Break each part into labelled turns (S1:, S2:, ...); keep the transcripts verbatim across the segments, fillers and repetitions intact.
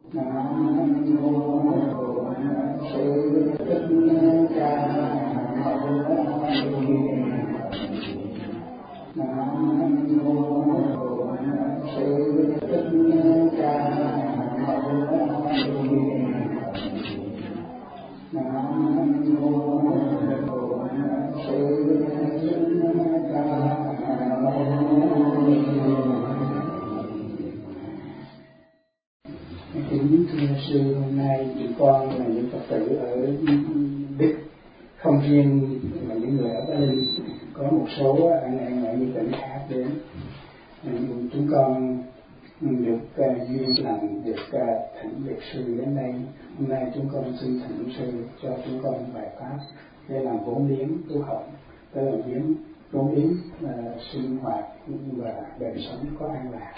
S1: Kính thưa sư, hôm nay chị con là những Phật tử ở Đức, không riêng là những người ở Ba Linh, có một số anh em ở những tỉnh khác đến. Chúng con được uh, duyên lành được uh, thỉnh được sư đến đây. Hôm nay chúng con xin thỉnh sư cho chúng con bài pháp để làm vốn liếng tu học, để làm vốn vốn liếng uh, sinh hoạt và đời sống có an lạc.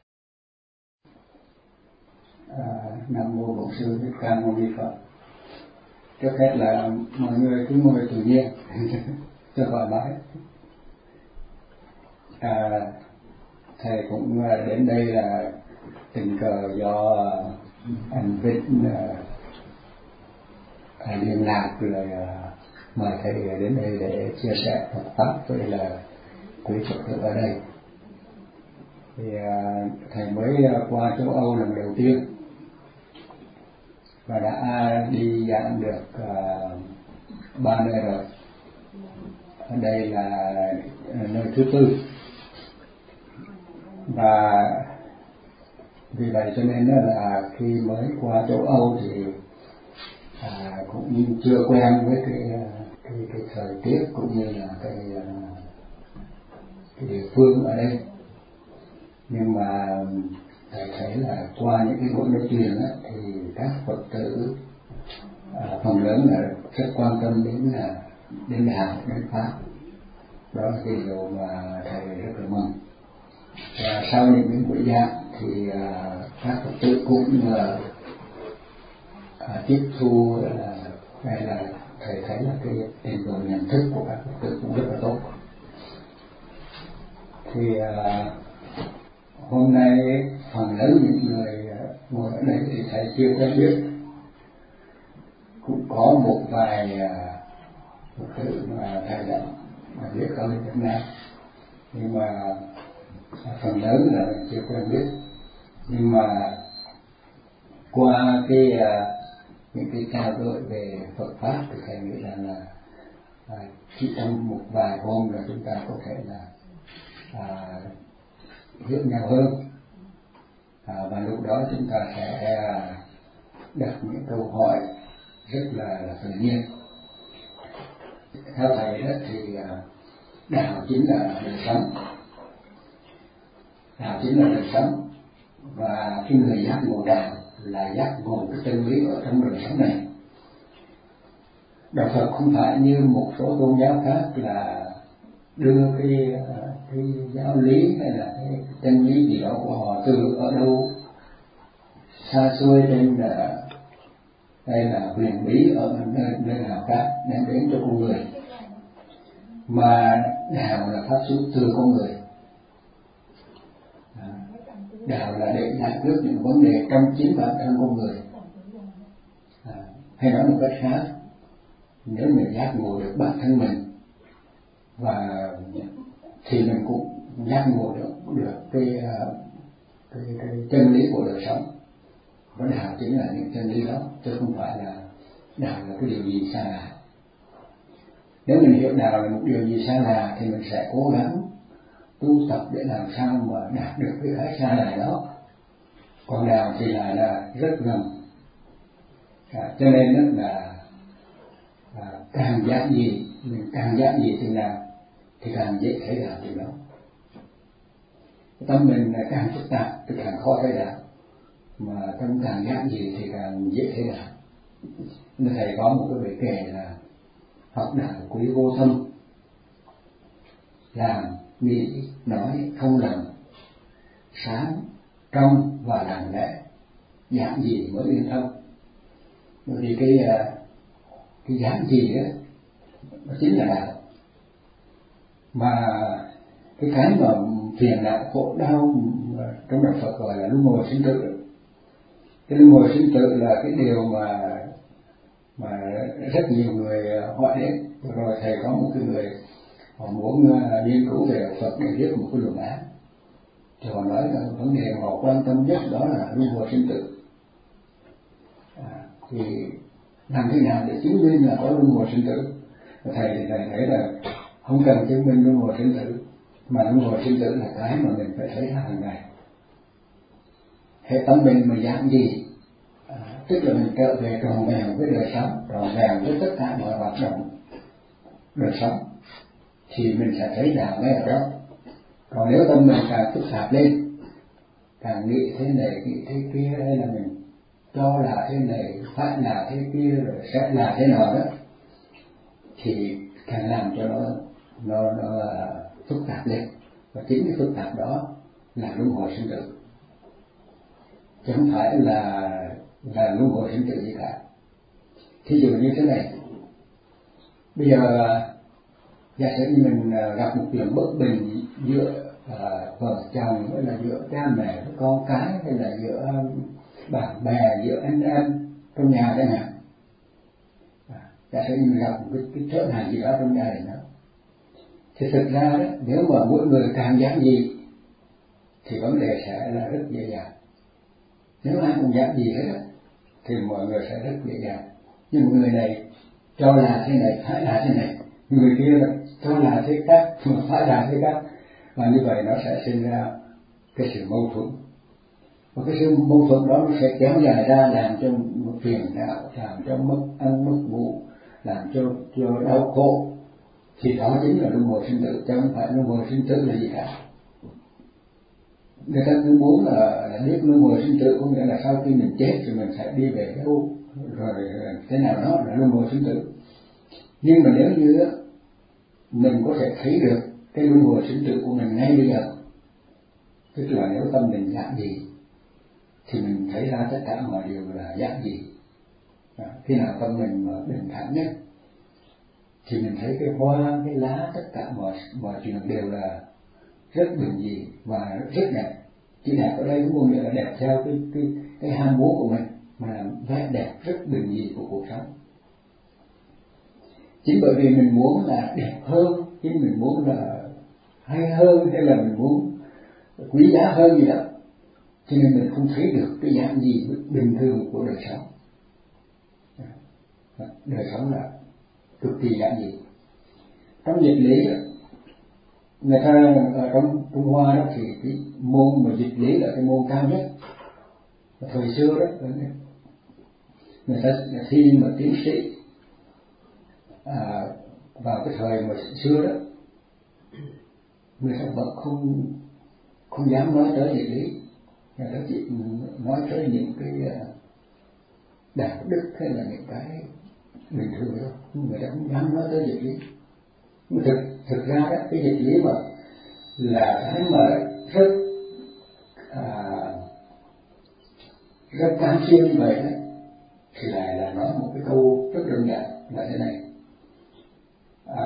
S2: À, Nam mô Bổn Sư Thích Ca Mâu Ni Phật. Trước hết là mọi người cứ ngồi tự nhiên cho thoải mái. À, thầy cũng đến đây là tình cờ do anh Vinh à, liên lạc rồi à, mời thầy đến đây để chia sẻ Phật pháp với là quý Phật tử ở đây. Thì à, thầy mới qua châu Âu lần đầu tiên và đã đi giảng được uh, ba nơi rồi. Ở đây là nơi thứ tư, và vì vậy cho nên là khi mới qua châu Âu thì à, cũng chưa quen với cái cái, cái thời tiết cũng như là cái, cái địa phương ở đây. Nhưng mà thầy thấy là qua những cái buổi nói chuyện á, thì các Phật tử à, phần lớn là rất quan tâm đến là đến đạo, đến pháp. Đó là cái điều mà thầy rất là mừng. Và sau những cái buổi giảng thì à, các Phật tử cũng à, à, tiếp thu là hay là thầy thấy là cái trình độ nhận thức của các Phật tử cũng rất là tốt. Thì à, hôm nay phần lớn những người ngồi ở đây thì thầy chưa quen biết, cũng có một vài Phật tử mà thầy đã biết ở Việt Nam, nhưng mà phần lớn là mình chưa quen biết. Nhưng mà qua cái những cái trao đổi về Phật pháp thì thầy nghĩ rằng là chỉ trong một vài hôm là chúng ta có thể là à, hiểu nhau hơn, à, và lúc đó chúng ta sẽ đặt những câu hỏi rất là, là tự nhiên. Theo thầy đó thì đạo chính là đời sống, đạo chính là đời sống, và cái người giác ngộ đạo là giác ngộ cái chân lý ở trong đời sống này. Đạo Phật không phải như một số tôn giáo khác là đưa cái cái giáo lý hay là cái chân lý gì đó của họ từ ở đâu xa xôi trên là hay là huyền bí ở nơi, nơi nào khác đem đến cho con người, mà đạo là phát xuất từ con người. Đạo là để giải quyết những vấn đề trong chính bản thân con người. À, hay nói một cách khác, nếu mình giác ngộ được bản thân mình và thì mình cũng giác ngộ được, được cái, cái, cái chân lý của đời sống. Và đạo chính là những chân lý đó, chứ không phải là đạo là cái điều gì xa lạ. Nếu mình hiểu đạo là một điều gì xa lạ thì mình sẽ cố gắng tu tập để làm sao mà đạt được cái cái xa lạ đó. Còn đạo thì là, là rất gần, à, cho nên là à, càng giác gì mình càng giác gì từ nào thì càng dễ thấy đạo từ đó. Tâm mình càng phức tạp thì càng khó thấy đạo, mà tâm càng giác gì thì càng dễ thấy đạo. Nên thầy có một cái bài kể là học đạo quý vô thâm, làm nghĩ nói không lầm, sáng trong và lặng lẽ, giảng gì mới liên thông. Bởi vì cái cái giảng gì đó nó chính là đạo, mà cái cái mà phiền não khổ đau trong đạo Phật gọi là luân hồi sinh tử Cái luân hồi sinh tử là cái điều mà mà rất nhiều người hỏi đến. Rồi thầy có một cái người họ muốn nghiên cứu về đạo Phật để viết một cái luận án, thì họ nói là vấn đề họ quan tâm nhất đó là luân hồi sinh tử. À, thì làm thế nào để chứng minh là có luân hồi sinh tử? Thầy thì thầy thấy là không cần chứng minh luân hồi sinh tử, mà luân hồi sinh tử là cái mà mình phải thấy hàng ngày. Hệ tâm mình mà dạng gì, à, tức là mình trở về tròn vẹn với đời sống, tròn vẹn với tất cả mọi hoạt động đời sống, thì mình sẽ thấy đạo ngay ở đó. Còn nếu tâm mình càng phức tạp lên, càng nghĩ thế này nghĩ thế kia, hay là mình cho là thế này phải là thế kia rồi sẽ là thế nào đó, thì càng làm cho nó nó nó phức tạp lên, và chính cái phức tạp đó là luân hồi sinh tử, chứ không phải là là luân hồi sinh tử gì cả. Thí dụ như thế này, bây giờ giả sử như mình gặp một chuyện bất bình giữa uh, vợ chồng, hay là giữa cha mẹ với con cái, hay là giữa bạn bè, giữa anh em trong nhà đây nè, à, giả sử như mình gặp một cái, cái trở ngại gì đó trong gia đình đó, thì thực ra đó, nếu mà mỗi người càng giản dị thì vấn đề sẽ là rất dễ dàng. Nếu ai cũng giản dị hết thì mọi người sẽ rất dễ dàng. Nhưng một người này cho là thế này phải là thế này, người kia cho là thế khác mà phải là thế khác, và như vậy nó sẽ sinh ra cái sự mâu thuẫn, và cái sự mâu thuẫn đó nó sẽ kéo dài ra, làm cho một phiền não, làm cho mất ăn mất ngủ, làm cho cho đau khổ. Thì đó chính là luân hồi sinh tử, chứ không phải luân hồi sinh tử là gì cả. Người ta cứ muốn là, là biết luân hồi sinh tử có nghĩa là sau khi mình chết thì mình sẽ đi về đâu, rồi thế nào đó là luân hồi sinh tử. Nhưng mà nếu như mình có thể thấy được cái luân hồi sinh tử của mình ngay bây giờ, tức là nếu tâm mình dạng gì thì mình thấy ra tất cả mọi điều là dạng gì. À, khi nào tâm mình mà bình thản nhất thì mình thấy cái hoa, cái lá, tất cả mọi mọi chuyện đều là rất bình dị và rất đẹp. Chỉ đẹp ở đây cũng có nghĩa là đẹp theo cái cái cái ham muốn của mình, mà là vẻ đẹp rất bình dị của cuộc sống. Chính bởi vì mình muốn là đẹp hơn, chính mình muốn là hay hơn, hay là mình muốn quý giá hơn gì đó, cho nên mình không thấy được cái dạng gì bình thường của đời sống. Đời sống là cực kỳ giản dị. Trong dịch lý đó, người ta ở trong Trung Hoa đó thì cái môn mà dịch lý là cái môn cao nhất. Thời xưa đó, người ta thi mà tiến sĩ à, vào cái thời mà xưa đó, người ta vẫn không không dám nói tới dịch lý, người ta chỉ nói tới những cái đạo đức hay là những cái bình thường thôi, người ta không dám nói tới dịch lý. Nhưng thực thực ra đó, cái dịch lý mà là cái mà rất à, rất can xuyên như vậy đó, thì lại là nói một cái câu rất đơn giản là thế này: à,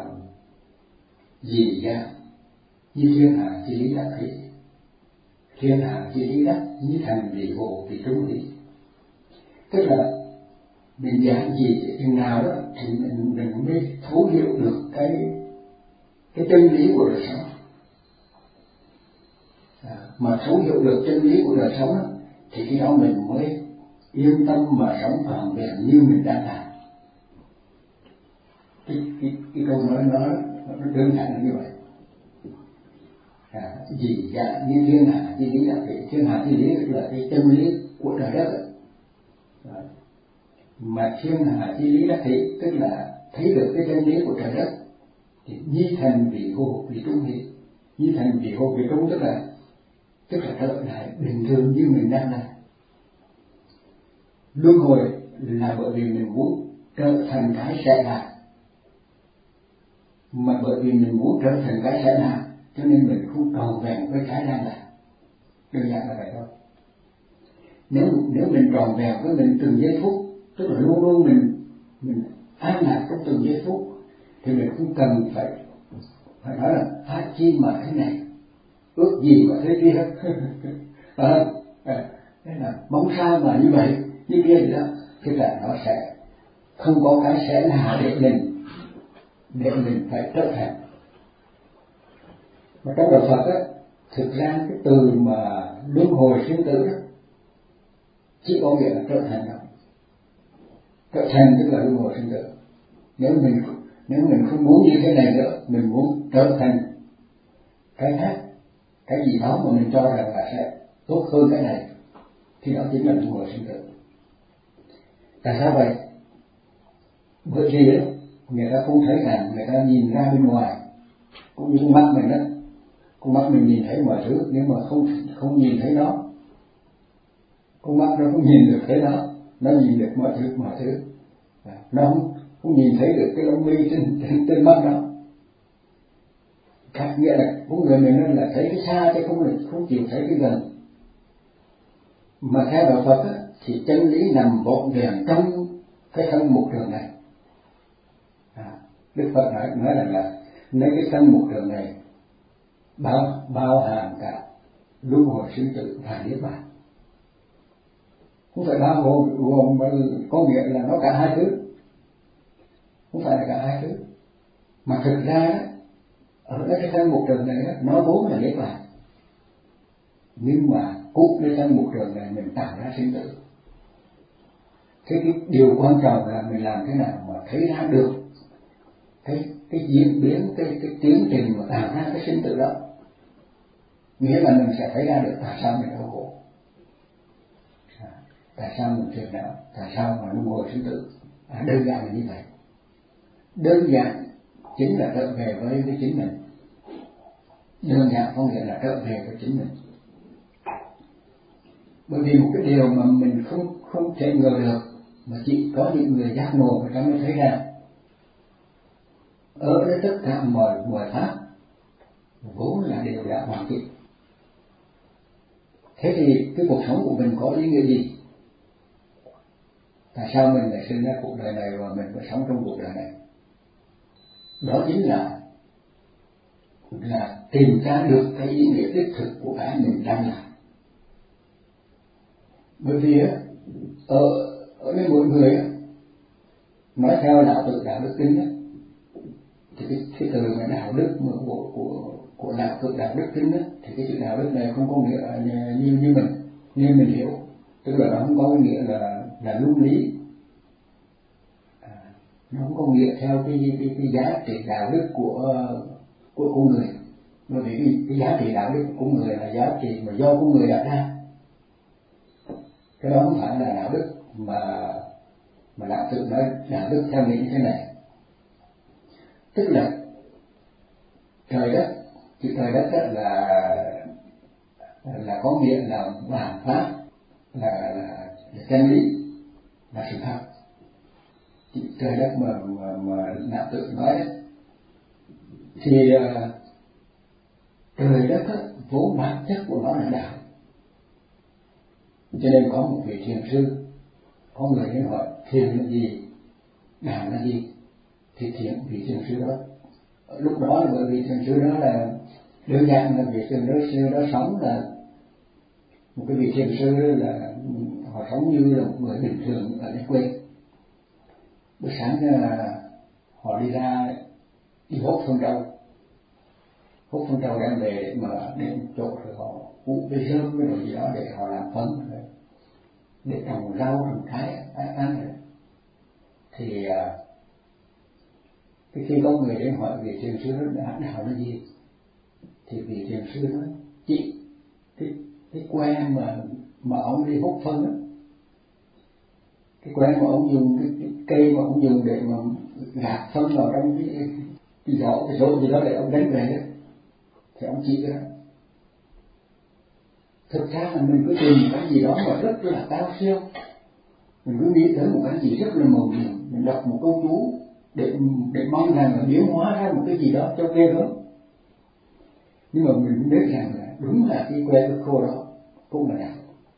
S2: gì ra như thiên hạ chi lý đắc thị, thiên hạ chi lý đắc như thành vì hồ vì trung lý. Tức là mình giảng gì chừng nào đó thì mình, mình mới thấu hiểu được cái cái chân lý của đời sống. À, mà thấu hiểu được chân lý của đời sống đó, thì khi đó mình mới yên tâm mà sống trọn vẹn như mình đang làm. Cái, cái, cái câu nói nó, nó đơn giản là như vậy. À, gì dạ như thiên hạ chi lý đắc thị, thiên hạ chi lý là cái chân lý của trời đất. À, mà thiên hạ chi lý đắc thị tức là thấy được cái chân lý của trời đất, thì nhi thành vị hồ vị trung thì nhi thành vị hồ vị trung tức là tức là trở lại bình thường như mình đang làm. Luân hồi là bởi vì mình muốn trở thành cái sẽ là, mà bởi vì mình muốn trở thành cái sẽ là cho nên mình không tròn vẹn với cái đang làm. Đơn giản là vậy thôi. Nếu nếu mình tròn vẹn với mình từng giây phút, tức là luôn luôn mình mình an lạc trong từng giây phút, thì mình không cần phải phải nói là hát chi mà thế này, ước gì mà thế kia. À, à, Nên là mong sao mà như vậy như kia gì đó, tức là nó sẽ không có cái sẽ là để mình để mình phải trở thành. Mà trong đạo Phật á, thực ra cái từ mà luân hồi sinh tử đó chỉ có nghĩa là trở thành đâu. Trở thành tức là luân hồi sinh tử. Nếu mình nếu mình không muốn như thế này nữa, mình muốn trở thành cái khác, cái gì đó mà mình cho rằng là sẽ tốt hơn cái này, thì đó chính là luân hồi sinh tử. Tại sao vậy? Bởi vì đó, người ta không thấy rằng, người ta nhìn ra bên ngoài, cũng như con mắt mình đó, con mắt mình nhìn thấy mọi thứ, nhưng mà không không nhìn thấy nó. Con mắt nó không nhìn được thấy nó, nó nhìn được mọi thứ mọi thứ, nó không, không nhìn thấy được cái lông mi trên trên, trên mắt nó. Khác nghĩa là con người mình là thấy cái xa chứ không là không chịu thấy cái gần. Mà theo đạo Phật á, thì chân lý nằm vọn vẹn trong cái thân mục trường này. À, Đức Phật nói nói rằng là, là nơi cái thân mục trường này bao bao hàm cả luân hồi sinh tử và niết bàn. Không phải bao gồm gồm có nghĩa là nó cả hai thứ, không phải là cả hai thứ, mà thực ra đó, ở cái thân mục trường này đó, nó vốn là niết bàn, nhưng mà cút cái thân mục trường này mình tạo ra sinh tử. Thế cái điều quan trọng là mình làm thế nào mà thấy ra được cái cái diễn biến, cái cái tiến trình mà tạo ra cái sinh tử đó. Nghĩa là mình sẽ thấy ra được tại sao mình đau khổ, à, tại sao mình phiền não, tại sao mà luân hồi sinh tử. À, đơn giản là như vậy. Đơn giản chính là trở về với với chính mình. Đơn giản có nghĩa là trở về với chính mình. Bởi vì một cái điều mà mình không không thể ngờ được, mà chỉ có những người giác ngộ người ta mới thấy ra. Ở đây tất cả mọi mọi pháp vốn là đều đã hoàn chỉnh. Thế thì cái cuộc sống của mình có ý nghĩa gì? Tại sao mình lại sinh ra cuộc đời này và mình phải sống trong cuộc đời này? Đó chính là là tìm ra được cái ý nghĩa đích thực của cái mình đang làm. Bởi vì ở ở đây mỗi người nói theo đạo tự đạo đức kinh ấy, thì cái, cái từ mà đạo đức mà của của của đạo tự đạo đức kinh ấy, thì cái chữ đạo đức này không có nghĩa là như như mình như mình hiểu, tức là nó không có nghĩa là là luân lý, à, nó không có nghĩa theo cái cái, cái giá trị đạo đức của của con người. Bởi vì cái, cái giá trị đạo đức của con người là giá trị mà do con người đặt ra. Cái đó không phải là đạo đức, mà mà đạo tự nói đạo đức theo nghĩa như thế này, tức là trời đất, chữ trời đất đó là là có nghĩa là bản pháp, là, là, là chân lý, là sự thật. Chữ trời đất mà mà, mà đạo tự nói đấy, thì uh, trời đất đó, vốn bản chất của nó là đạo. Cho nên có một vị thiền sư, có người đến hỏi thiền là gì, đạo là gì, thì thiền vị thiền sư đó lúc đó là bởi vì thiền sư đó là đơn giản là vị thiền sư đó sống là một cái vị thiền sư là họ sống như là một người bình thường ởในquê. Buổi sáng là họ đi ra đi hốt phân trâu, hút phân trâu đem về để mà đến chỗ rồi họ ủ cái rơm cái đồ gì đó để họ làm phân để trồng rau trồng trái ăn rồi. Thì cái khi có người đến hỏi vị thiền sư đó đã đạo là gì, thì vị thiền sư nói chị cái cái que mà mà ông đi hút phân đó, cái que mà ông dùng cái, cái cây mà ông dùng để mà gạt phân vào trong cái cái giỏ cái rổ gì đó để ông đánh về đó, thì ông chỉ đó. Thực ra là mình cứ tìm cái gì đó mà rất là cao siêu, mình cứ nghĩ tới một cái gì rất là màu nhiệm, mình đọc một câu chú để để mong rằng là biến hóa ra một cái gì đó cho ghê gớm. Nhưng mà mình biết rằng là đúng là cái que cái khô đó cũng là đạo.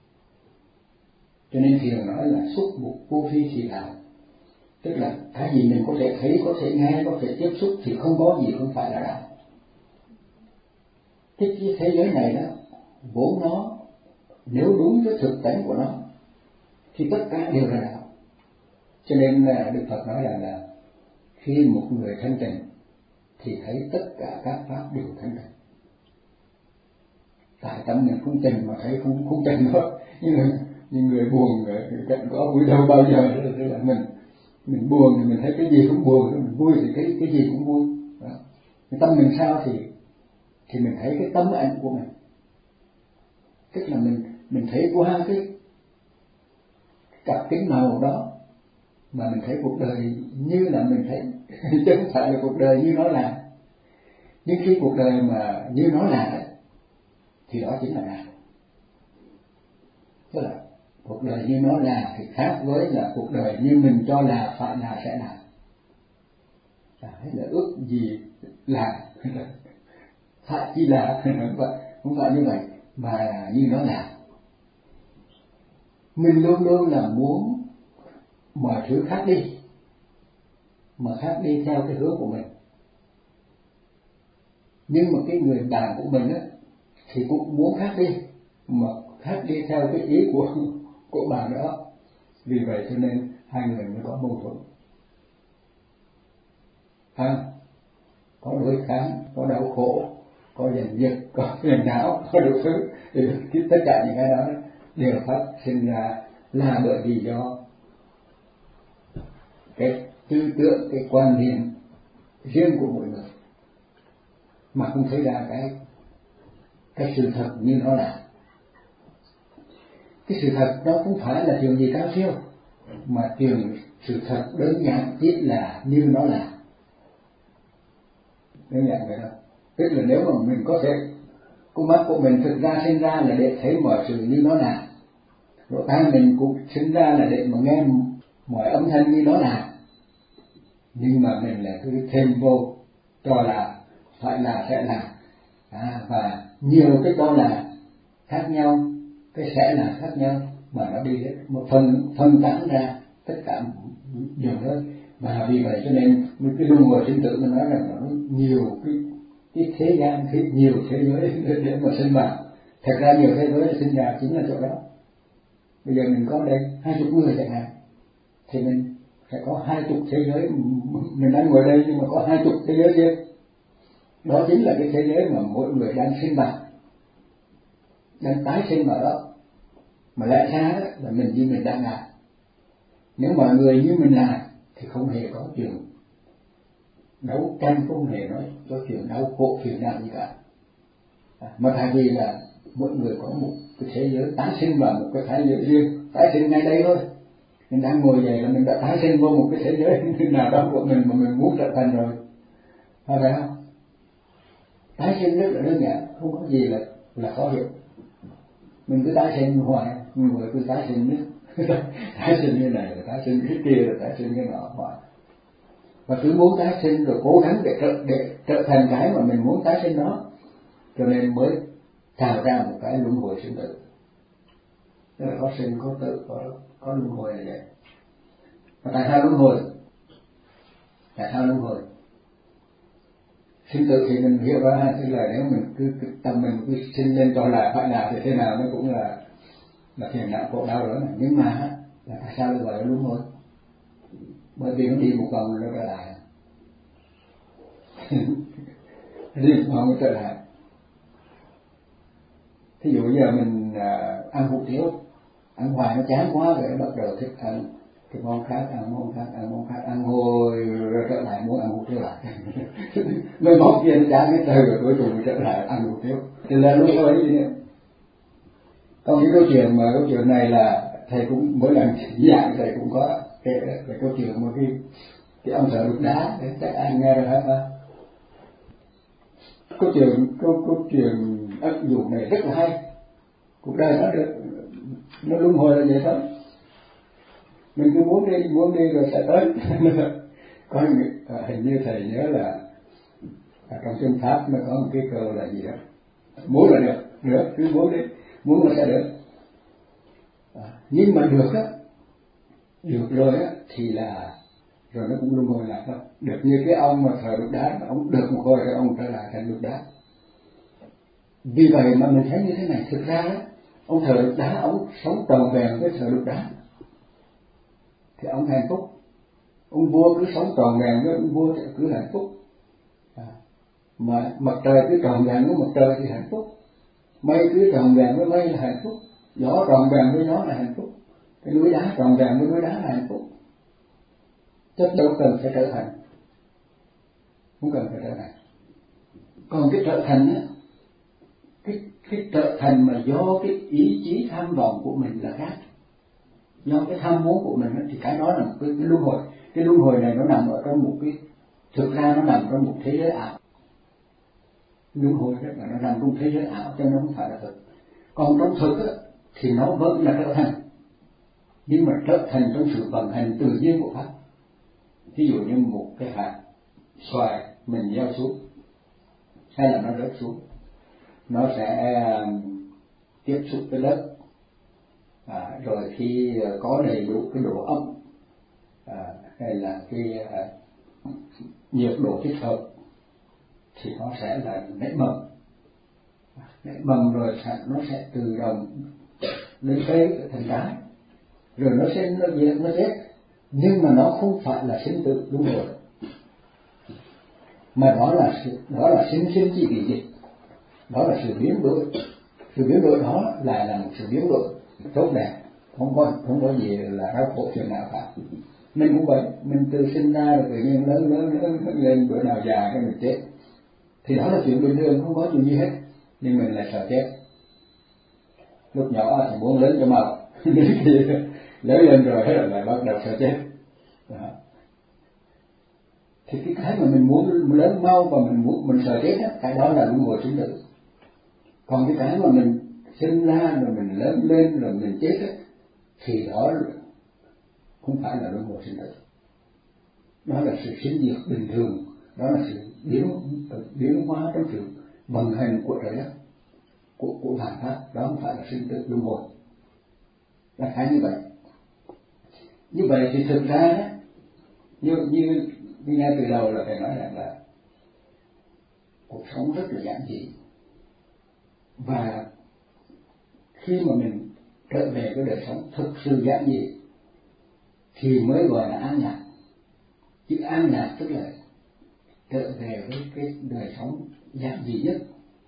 S2: Cho nên thiền nói là xúc mục vô phi thì đạo, tức là cái gì mình có thể thấy, có thể nghe, có thể tiếp xúc thì không có gì không phải là đạo. Cái, cái thế giới này đó vốn nó nếu đúng với thực tánh của nó thì tất cả đều là đạo. Cho nên là Đức Phật nói rằng là khi một người thanh tịnh thì thấy tất cả các pháp đều thanh tịnh. Tại tâm mình không tịnh mà thấy không không tịnh nữa. Nhưng người, như người buồn cạnh có vui đâu bao giờ là mình mình buồn thì mình thấy cái gì cũng buồn, mình vui thì cái cái gì cũng vui. Đó. Cái tâm mình sao thì thì mình thấy cái tấm ảnh của mình, tức là mình mình thấy qua cái cặp kính màu đó mà mình thấy cuộc đời như là mình thấy, chứ không phải là cuộc đời như nó là. Nhưng khi cuộc đời mà như nó là đấy, thì đó chính là đạo. Tức là cuộc đời như nó là thì khác với là cuộc đời như mình cho là phải là sẽ là. Hay là ước gì là phải chi là, không phải, không phải như vậy, mà là như nó là. Mình luôn luôn là muốn mọi thứ khác đi, mà khác đi theo cái hướng của mình. Nhưng mà cái người bạn của mình á thì cũng muốn khác đi, mà khác đi theo cái ý của của bạn đó. Vì vậy cho nên hai người mới có mâu thuẫn. À, có đối kháng, có đau khổ, có giận dữ, có phiền não, có đủ thứ. Thì tất cả những cái đó đều phát sinh ra là bởi vì do cái tư tưởng, cái quan niệm riêng của mỗi người, mà không thấy ra cái cái sự thật như nó là. Cái sự thật đó không phải là chuyện gì cao siêu, mà chuyện sự thật đơn giản chỉ là như nó là. Đơn giản vậy đó. Tức là nếu mà mình có thể, con mắt của mình thực ra sinh ra là để thấy mọi sự như nó là, lỗ tai mình cũng sinh ra là để mà nghe mọi âm thanh như nó là, nhưng mà mình lại cứ thêm vô cho là phải là sẽ là, à, và nhiều cái cho là khác nhau, cái sẽ là khác nhau, mà nó đi hết một phần phân tán ra tất cả nhiều nơi. Và vì vậy cho nên cái luân hồi sinh tử mình nói rằng nó nhiều cái cái thế gian, cái nhiều thế giới để mà sinh vào. Thật ra nhiều thế giới sinh ra chính là chỗ đó. Bây giờ mình có đây hai chục người chẳng hạn, thì mình phải có hai chục thế giới. Mình đang ngồi đây nhưng mà có hai chục thế giới riêng. Đó chính là cái thế giới mà mỗi người đang sinh vào, đang tái sinh vào đó. Mà lẽ ra đó là mình như mình đang làm. Nếu mọi người như mình làm thì không hề có chuyện đấu tranh, không hề nói có chuyện đau khổ phiền não gì cả. À, mà thay vì là mỗi người có một cái thế giới tái sinh vào một cái thế giới riêng, tái sinh ngay đây thôi. Mình đang ngồi vậy là mình đã tái sinh vô một cái thế giới nào đó của mình mà mình muốn trở thành rồi, phải không? Tái sinh rất là đơn giản, không có gì là là khó hiểu. Mình cứ tái sinh hoài, người cứ tái sinh nữa, tái sinh như này rồi tái sinh cái kia rồi tái sinh cái nọ hoài, và cứ muốn tái sinh rồi cố gắng để trở để trở thành cái mà mình muốn tái sinh đó, cho nên mới tạo ra một cái luân hồi sinh tử. Tức là có sinh có tử, có có luân hồi này vậy. Và tại sao luân hồi? Tại sao luân hồi? Sinh tử thì mình hiểu ra, tức là nếu mình cứ, cứ tâm mình cứ sinh lên cho là phải là thì thế nào nó cũng là là phiền não khổ đau đó. Nhưng mà là tại sao lại gọi là luân hồi? Bởi vì nó đi một vòng rồi nó trở lại. Đi một vòng nó trở lại. Thí dụ bây giờ mình à, ăn hủ tiếu, ăn hoài nó chán quá rồi bắt đầu thích ăn cái món khác, ăn món khác, ăn món khác, ăn hồi rồi trở lại muốn ăn hủ tiếu lại. Mấy món kia nó chán hết trời rồi cuối cùng trở lại ăn hủ tiếu. Thì là luân hồi gì nữa. Còn những câu chuyện mà câu chuyện này là thầy cũng mỗi lần giảng thầy cũng có kể về câu chuyện mà cái cái ông thợ đục đá, để chắc ai nghe rồi hết không? Câu chuyện câu câu chuyện áp dụng này rất là hay. Cuộc đời nó được nó luân hồi là vậy thôi. Mình cứ muốn đi muốn đi rồi sẽ tới. Có hình như thầy nhớ là trong chương pháp nó có một cái câu là gì đó, muốn là được, được cứ muốn đi, muốn là sẽ được. À, nhưng mà được á, được rồi á thì là rồi nó cũng luân hồi lại thôi. Được như cái ông mà thờ đục đá, ông được một hồi rồi ông trở lại thành đục đá. Vì vậy mà mình thấy như thế này, thực ra á, Ông thờ đục đá, ông sống tròn vẹn với thờ đục đá thì ông hạnh phúc. Ông vua cứ sống tròn vẹn với ông vua thì cứ hạnh phúc. À, mà mặt trời cứ tròn vẹn với mặt trời thì hạnh phúc, mây cứ tròn vẹn với mây là hạnh phúc, gió tròn vẹn với gió là hạnh phúc, cái núi đá tròn vẹn với núi đá là hạnh phúc. Chắc đâu cần phải trở thành, không cần phải trở thành. Còn cái trở thành á, cái cái trở thành mà do cái ý chí tham vọng của mình là khác, do cái tham muốn của mình á, thì cái đó là một cái, cái luân hồi. Cái luân hồi này nó nằm ở trong một cái, thực ra nó nằm trong một thế giới ảo. Luân hồi đó là nó nằm trong thế giới ảo cho nên nó không phải là thực. Còn trong thực á, thì nó vẫn là trở thành, nhưng mà trở thành trong sự vận hành tự nhiên của pháp. Ví dụ như một cái hạt xoài mình gieo xuống hay là nó rớt xuống, nó sẽ tiếp xúc với đất, à, rồi khi có đầy đủ cái độ ẩm, à, hay là cái à, nhiệt độ thích hợp thì nó sẽ là nảy mầm. Nảy mầm rồi nó sẽ tự động lên cây thành trái, rồi nó sẽ nó diệt nó chết, nhưng mà nó không phải là sinh tử luân hồi, mà đó là sự, đó là sinh sinh chỉ bị dịch, đó là sự biến đổi. Sự biến đổi đó lại là một sự biến đổi tốt đẹp, không có không có gì là đau khổ chuyện nào cả. Mình cũng vậy, mình từ sinh ra rồi tự nhiên lớn lớn lớn lên, bữa nào già cái mình chết, thì đó là chuyện bình thường, không có chuyện gì hết. Nhưng mình lại sợ chết. Lúc nhỏ thì muốn lớn cho mau, đến khi lớn lên rồi hết rồi lại bắt đầu sợ chết. Đó. Thì cái cái mà mình muốn lớn mau và mình muốn mình sợ chết đó, cái đó là luân hồi sinh tử. Còn cái cái mà mình sinh ra rồi mình lớn lên rồi mình chết đó, thì đó không phải là luân hồi sinh tử. Đó là sự sinh diệt bình thường, đó là sự biến biến hóa trong sự vận hành của trời đất, của của vạn pháp, đó không phải là sinh tử luân hồi. Là khá như vậy. Như vậy thì thực ra đó, như như như ngay từ đầu là phải nói rằng là cuộc sống rất là giản dị, và khi mà mình trở về cái đời sống thực sự giản dị thì mới gọi là an nhàn. Chữ an nhàn tức là trở về với cái đời sống giản dị nhất.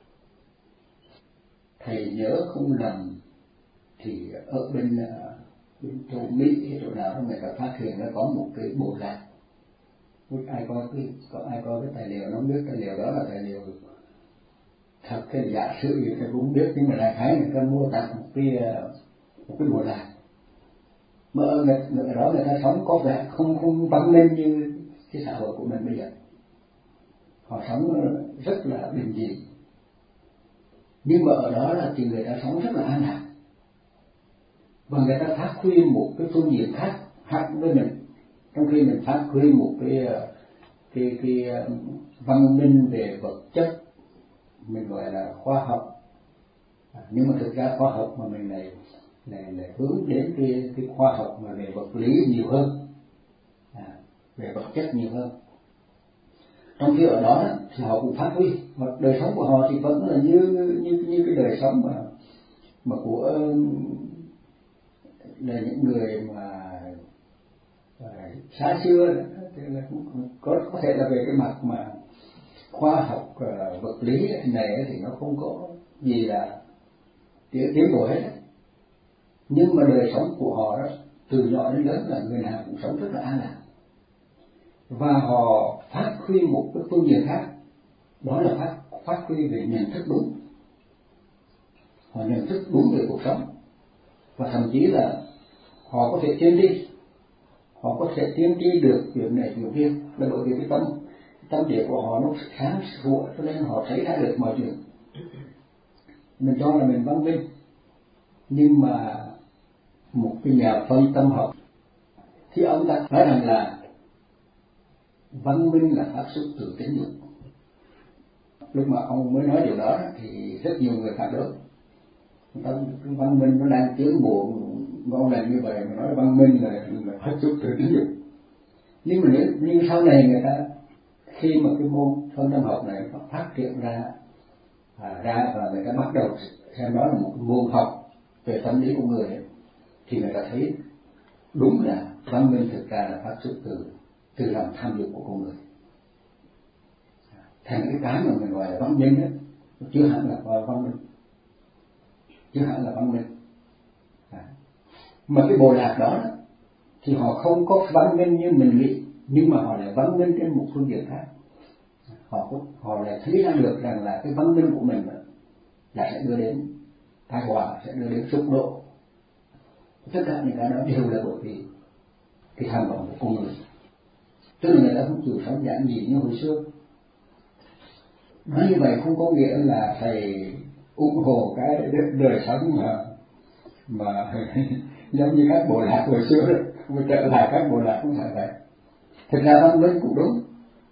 S2: Thầy nhớ không lầm thì ở bên bên châu Mỹ hay chỗ nào người ta phát hiện nó có một cái bộ lạc. Ai có cái có ai có cái tài liệu, nó biết tài liệu đó là tài liệu thật cái giả sử gì thầy cũng biết, nhưng mà đại khái người ta mô tả một cái một cái bộ lạc mà ở người, người đó người ta sống có vẻ không không văn minh như cái xã hội của mình bây giờ. Họ sống rất là bình dị, nhưng mà ở đó là thì người ta sống rất là an lạc, và người ta phát huy một cái phương diện khác hẳn với mình. Trong khi mình phát huy một cái cái cái văn minh về vật chất, mình gọi là khoa học, à, nhưng mà thực ra khoa học mà mình này này lại hướng đến cái cái khoa học mà về vật lý nhiều hơn, à, về vật chất nhiều hơn. Trong khi ở đó thì họ cũng phát huy, mà đời sống của họ thì vẫn là như như như cái đời sống mà mà của là những người mà xa xưa, thì là có có thể là về cái mặt mà khoa học uh, vật lý này thì nó không có gì là tiến tiến bộ hết, nhưng mà đời sống của họ đó, từ nhỏ đến lớn là người nào cũng sống rất là an lạc, và họ phát huy một cái phương diện khác, đó là phát phát huy về nhận thức đúng. Họ nhận thức đúng về cuộc sống, và thậm chí là họ có thể tiến đi, họ có thể tiến đi được chuyện này chuyện kia, là bởi vì cái tâm tâm địa của họ nó sáng sủa, cho nên họ thấy ra được mọi chuyện. Mình cho là mình văn minh, nhưng mà một cái nhà phân tâm học thì ông ta nói rằng là văn minh là phát xuất từ tính dục. Lúc mà ông mới nói điều đó thì rất nhiều người phản đối. Văn minh nó đang tiến bộ ngon lành như vậy mà nói văn minh là, là phát xuất từ tính dục. Nhưng mà nếu như sau này người ta khi mà cái môn phân tâm học này nó phát triển ra à, ra và người ta bắt đầu xem đó là một môn học về tâm lý của người ấy, thì người ta thấy đúng là văn minh thực ra là phát xuất từ từ lòng tham dục của con người. Thành cái cái mà mình gọi là văn minh đó, chưa hẳn là văn minh, chưa hẳn là văn minh. À. Mà cái bộ lạc đó, đó thì họ không có văn minh như mình nghĩ, nhưng mà họ lại văn minh trên một phương diện khác. Họ họ lại thấy ra được rằng là cái văn minh của mình là sẽ đưa đến tai họa, sẽ đưa đến xúc độ. Tất cả những cái đó đều là bởi vì cái tham vọng của con người. Tức là người ta không chịu sống giản dị như hồi xưa. Nói như vậy không có nghĩa là thầy ủng hộ cái đời sống mà mà giống như các bộ lạc hồi xưa đó, mà trở lại các bộ lạc cũng phải vậy. Thực ra văn minh cũng đúng,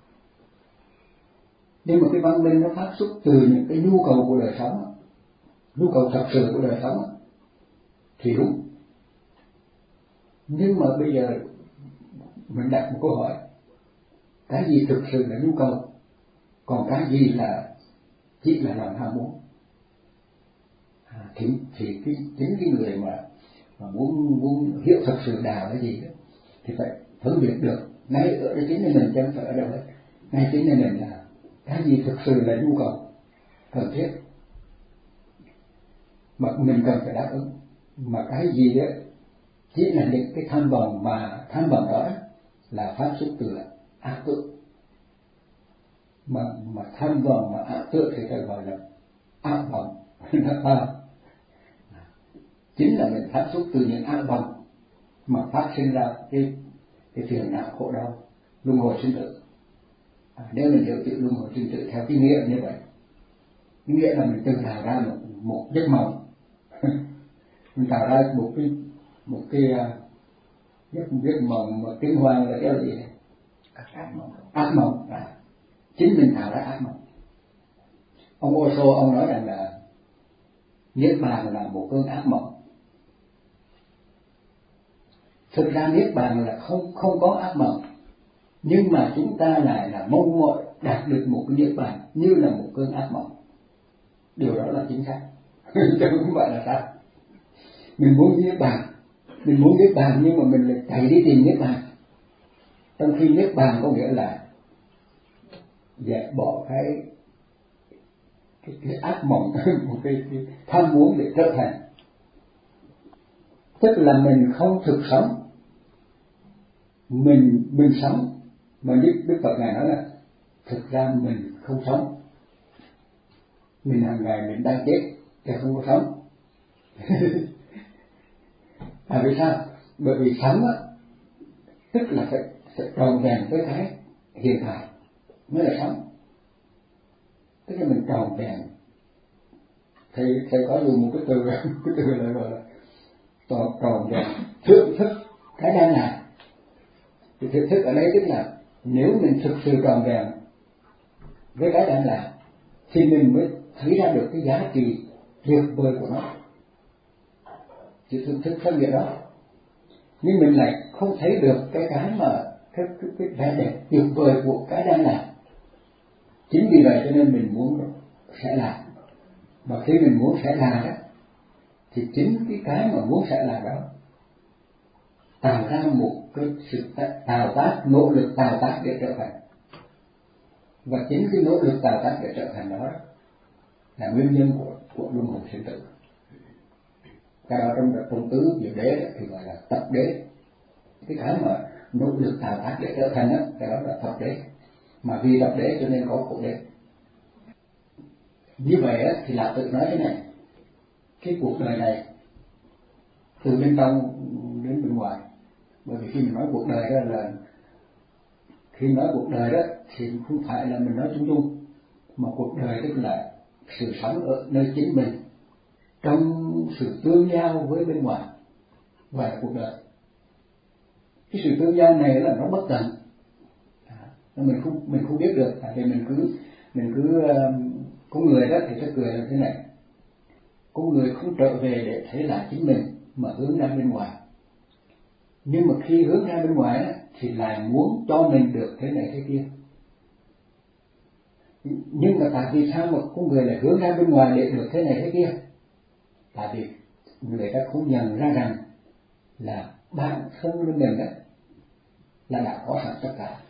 S2: nhưng mà cái văn minh nó phát xuất từ những cái nhu cầu của đời sống, nhu cầu thật sự của đời sống thì đúng. Nhưng mà bây giờ mình đặt một câu hỏi, cái gì thực sự là nhu cầu, còn cái gì là chỉ là lòng ham muốn? À, thì thì cái, chính cái người mà, mà muốn muốn hiểu thật sự đạo là gì đó, thì phải phân biệt được ngay ở đây chính là mình, chứ không phải ở đâu hết. Ngay chính là mình là cái gì thực sự là nhu cầu cần thiết mà mình cần phải đáp ứng, mà cái gì đó chỉ là những cái tham vọng, mà tham vọng đó là phát xuất từ ác tự. Mà mà tham vọng mà ác tự thì phải gọi là ác vọng. Chính là mình phát xuất từ những ác vọng mà phát sinh ra cái cái phiền não khổ đau luân hồi sinh tử. À, nếu mình hiểu chữ luân hồi sinh tử theo cái nghĩa như vậy, cái nghĩa là mình tự tạo ra một một giấc mộng, mình tạo ra một cái một cái giấc giấc mộng mà tiếng Hoa là cái gì? Ác mộng. Ác mộng. À, chính mình tạo ra ác mộng. Ông Osho ông nói rằng là niết bàn là một cơn ác mộng. Thực ra niết bàn là không không có ác mộng, nhưng mà chúng ta lại là mong mỏi đạt được một cái niết bàn như là một cơn ác mộng. Điều đó là chính xác. Chứ không phải là sao? Mình muốn niết bàn, mình muốn niết bàn nhưng mà mình lại chạy đi tìm niết bàn. Trong khi niết bàn có nghĩa là dẹp bỏ cái cái, cái ác mộng, một cái, cái tham muốn để trở thành. Tức là mình không thực sống, mình mình sống, mà Đức Đức Phật ngài nói là thực ra mình không sống, mình hàng ngày mình đang chết chứ không có sống. À vì sao? Bởi vì sống á, tức là phải phải tròn vẹn với cái hiện tại mới là sống. Tức là mình tròn vẹn. Thầy thầy có dùng một cái từ cái từ là gọi là tròn tròn vẹn, thưởng thức cái đang làm. Thì thưởng thức ở đây tức là nếu mình thực sự tròn vẹn với cái đang làm thì mình mới thấy ra được cái giá trị tuyệt vời của nó. Chỉ thưởng thức theo nghĩa đó, nhưng mình lại không thấy được cái cái mà cái cái, cái vẻ đẹp tuyệt vời của cái đang làm. Chính vì vậy cho nên mình muốn sẽ làm, mà khi mình muốn sẽ làm đó thì chính cái cái mà muốn sẽ làm đó tạo ra một cái sự tạo tác, nỗ lực tạo tác để trở thành, và chính cái nỗ lực tạo tác để trở thành đó là nguyên nhân của của luân hồi sinh tử. Cái đó trong trong tứ diệu đế thì gọi là tập đế. Cái cái mà nỗ lực tạo tác để trở thành đó, cái đó là tập đế. Mà vì tập đế cho nên có khổ đế. Như vậy á, thì Lạc Tự nói thế này: cái cuộc đời này từ bên trong đến bên ngoài. Bởi vì khi mình nói cuộc đời đó là khi nói cuộc đời đó thì không phải là mình nói chung chung, mà cuộc đời tức là sự sống ở nơi chính mình, trong sự tương giao với bên ngoài, và là cuộc đời. Cái sự tương giao này là nó bất tận, à, mình không mình không biết được, tại vì mình cứ mình cứ uh, có người đó thì sẽ cười là thế này: có người không trở về để thấy lại chính mình mà hướng ra bên ngoài, nhưng mà khi hướng ra bên ngoài á, thì lại muốn cho mình được thế này thế kia. Nhưng mà tại vì sao mà có người lại hướng ra bên ngoài để được thế này thế kia? Tại vì người ta không nhận ra rằng là bản thân của mình đó là đã có sẵn tất cả.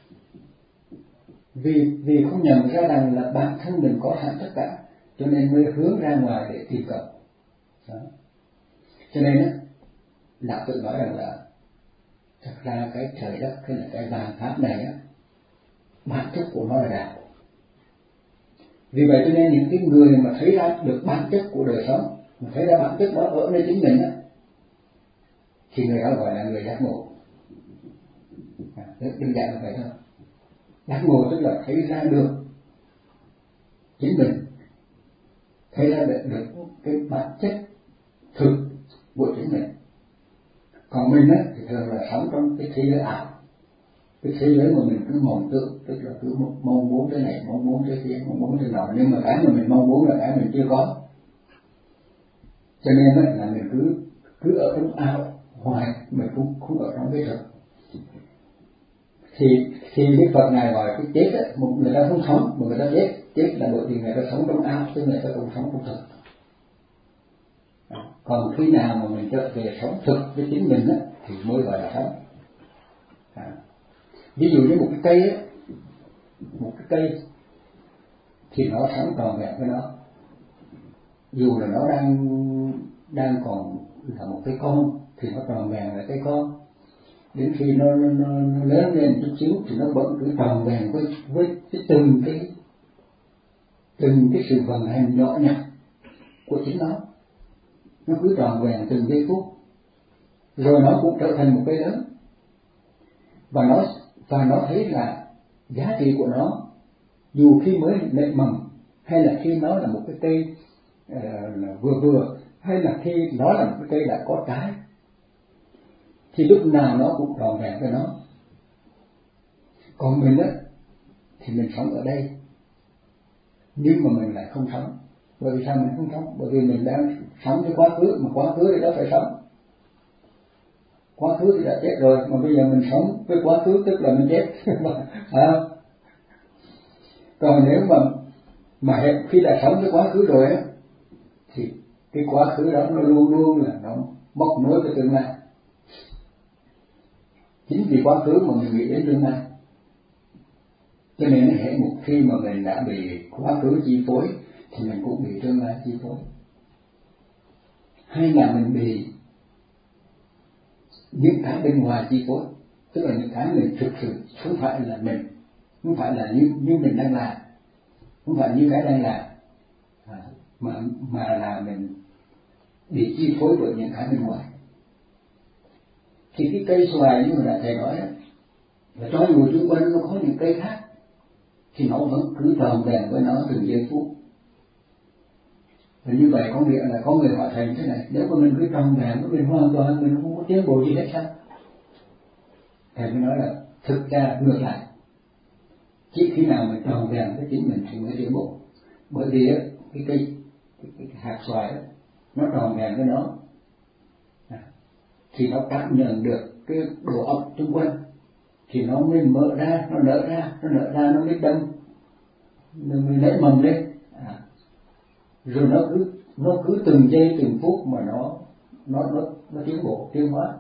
S2: Vì vì không nhận ra rằng là bản thân mình có sẵn tất cả, cho nên mới hướng ra ngoài để tìm cầu. Đó. Cho nên đó, Đạo tự nói rằng là thật ra cái trời đất hay là cái vạn pháp này á, bản chất của nó là đạo. Vì vậy cho nên những cái người mà thấy ra được bản chất của đời sống, mà thấy ra bản chất đó ở nơi chính mình á, thì người đó gọi là người giác ngộ. À, đơn giản là vậy thôi. Giác ngộ tức là thấy ra được chính mình, thấy ra được, được cái bản chất thực của chính mình. Còn mình á thì thường là sống trong cái thế giới ảo, cái thế giới mà mình cứ mong tượng, tức là cứ mong muốn cái này, mong muốn cái kia, mong muốn cái nọ, nhưng mà cái mà mình mong muốn là cái mình chưa có. Cho nên á là mình cứ cứ ở trong ảo hoài, mình cũng không ở trong cái thực. Thì thì Đức Phật ngài gọi cái chết á, một người ta không sống, một người ta chết, chết là bởi vì người ta sống trong ảo, chứ người ta không sống trong thực. Còn khi nào mà mình trở về sống thực với chính mình á, thì mới gọi là sống. À. Ví dụ như một cái cây á, một cái cây thì nó sống tròn vẹn với nó, dù là nó đang đang còn là một cái con thì nó tròn vẹn là cái con, đến khi nó, nó, nó, nó lớn lên chút xíu thì nó vẫn cứ tròn vẹn với với cái từng cái từng cái sự vận hành nhỏ nhặt của chính nó, nó cứ tròn vẹn từng giây phút, rồi nó cũng trở thành một cây lớn, và nó và nó thấy là giá trị của nó dù khi mới nảy mầm, hay là khi nó là một cái cây uh, là vừa vừa, hay là khi nó là một cái cây đã có trái, thì lúc nào nó cũng tròn vẹn với nó. Còn mình á thì mình sống ở đây, nhưng mà mình lại không sống. Bởi vì sao mình không sống? Bởi vì mình đang sống với quá khứ, mà quá khứ thì đó phải sống. Quá khứ thì đã chết rồi, mà bây giờ mình sống với quá khứ tức là mình chết. À. Còn nếu mà mà khi đã sống với quá khứ rồi á, thì cái quá khứ đó nó luôn luôn là nó móc nối với tương lai. Chính vì quá khứ mà mình nghĩ đến tương lai, cho nên hệ một khi mà mình đã bị quá khứ chi phối thì mình cũng bị tương lai chi phối. Hay là mình bị những cái bên ngoài chi phối, tức là những cái mình thực sự không phải là mình, không phải là như, như mình đang làm, không phải như cái đang làm, à, mà mà là mình bị chi phối bởi những cái bên ngoài. Thì cái cây xoài như là thầy nói đó, là cho dù xung quanh nó có những cây khác thì nó vẫn cứ tròn vẹn với nó từng giây phút. Và như vậy có nghĩa là có người hỏi thầy thế này: nếu mà mình cứ tròn vẹn với mình hoàn toàn, mình không có tiến bộ gì hết sao? Thầy mới nói là thực ra ngược lại, chỉ khi nào mình tròn vẹn với chính mình thì mới tiến bộ. Bởi vì cái cây cái, cái hạt xoài đó, nó tròn vẹn với nó à, thì nó cảm nhận được cái độ ẩm xung quanh, thì nó mới mở ra, nó nở ra, nó nở ra nó mới đâm, nó mới lấy mầm lên, à, rồi nó cứ nó cứ từng giây từng phút mà nó nó nó nó tiến bộ tiến hóa.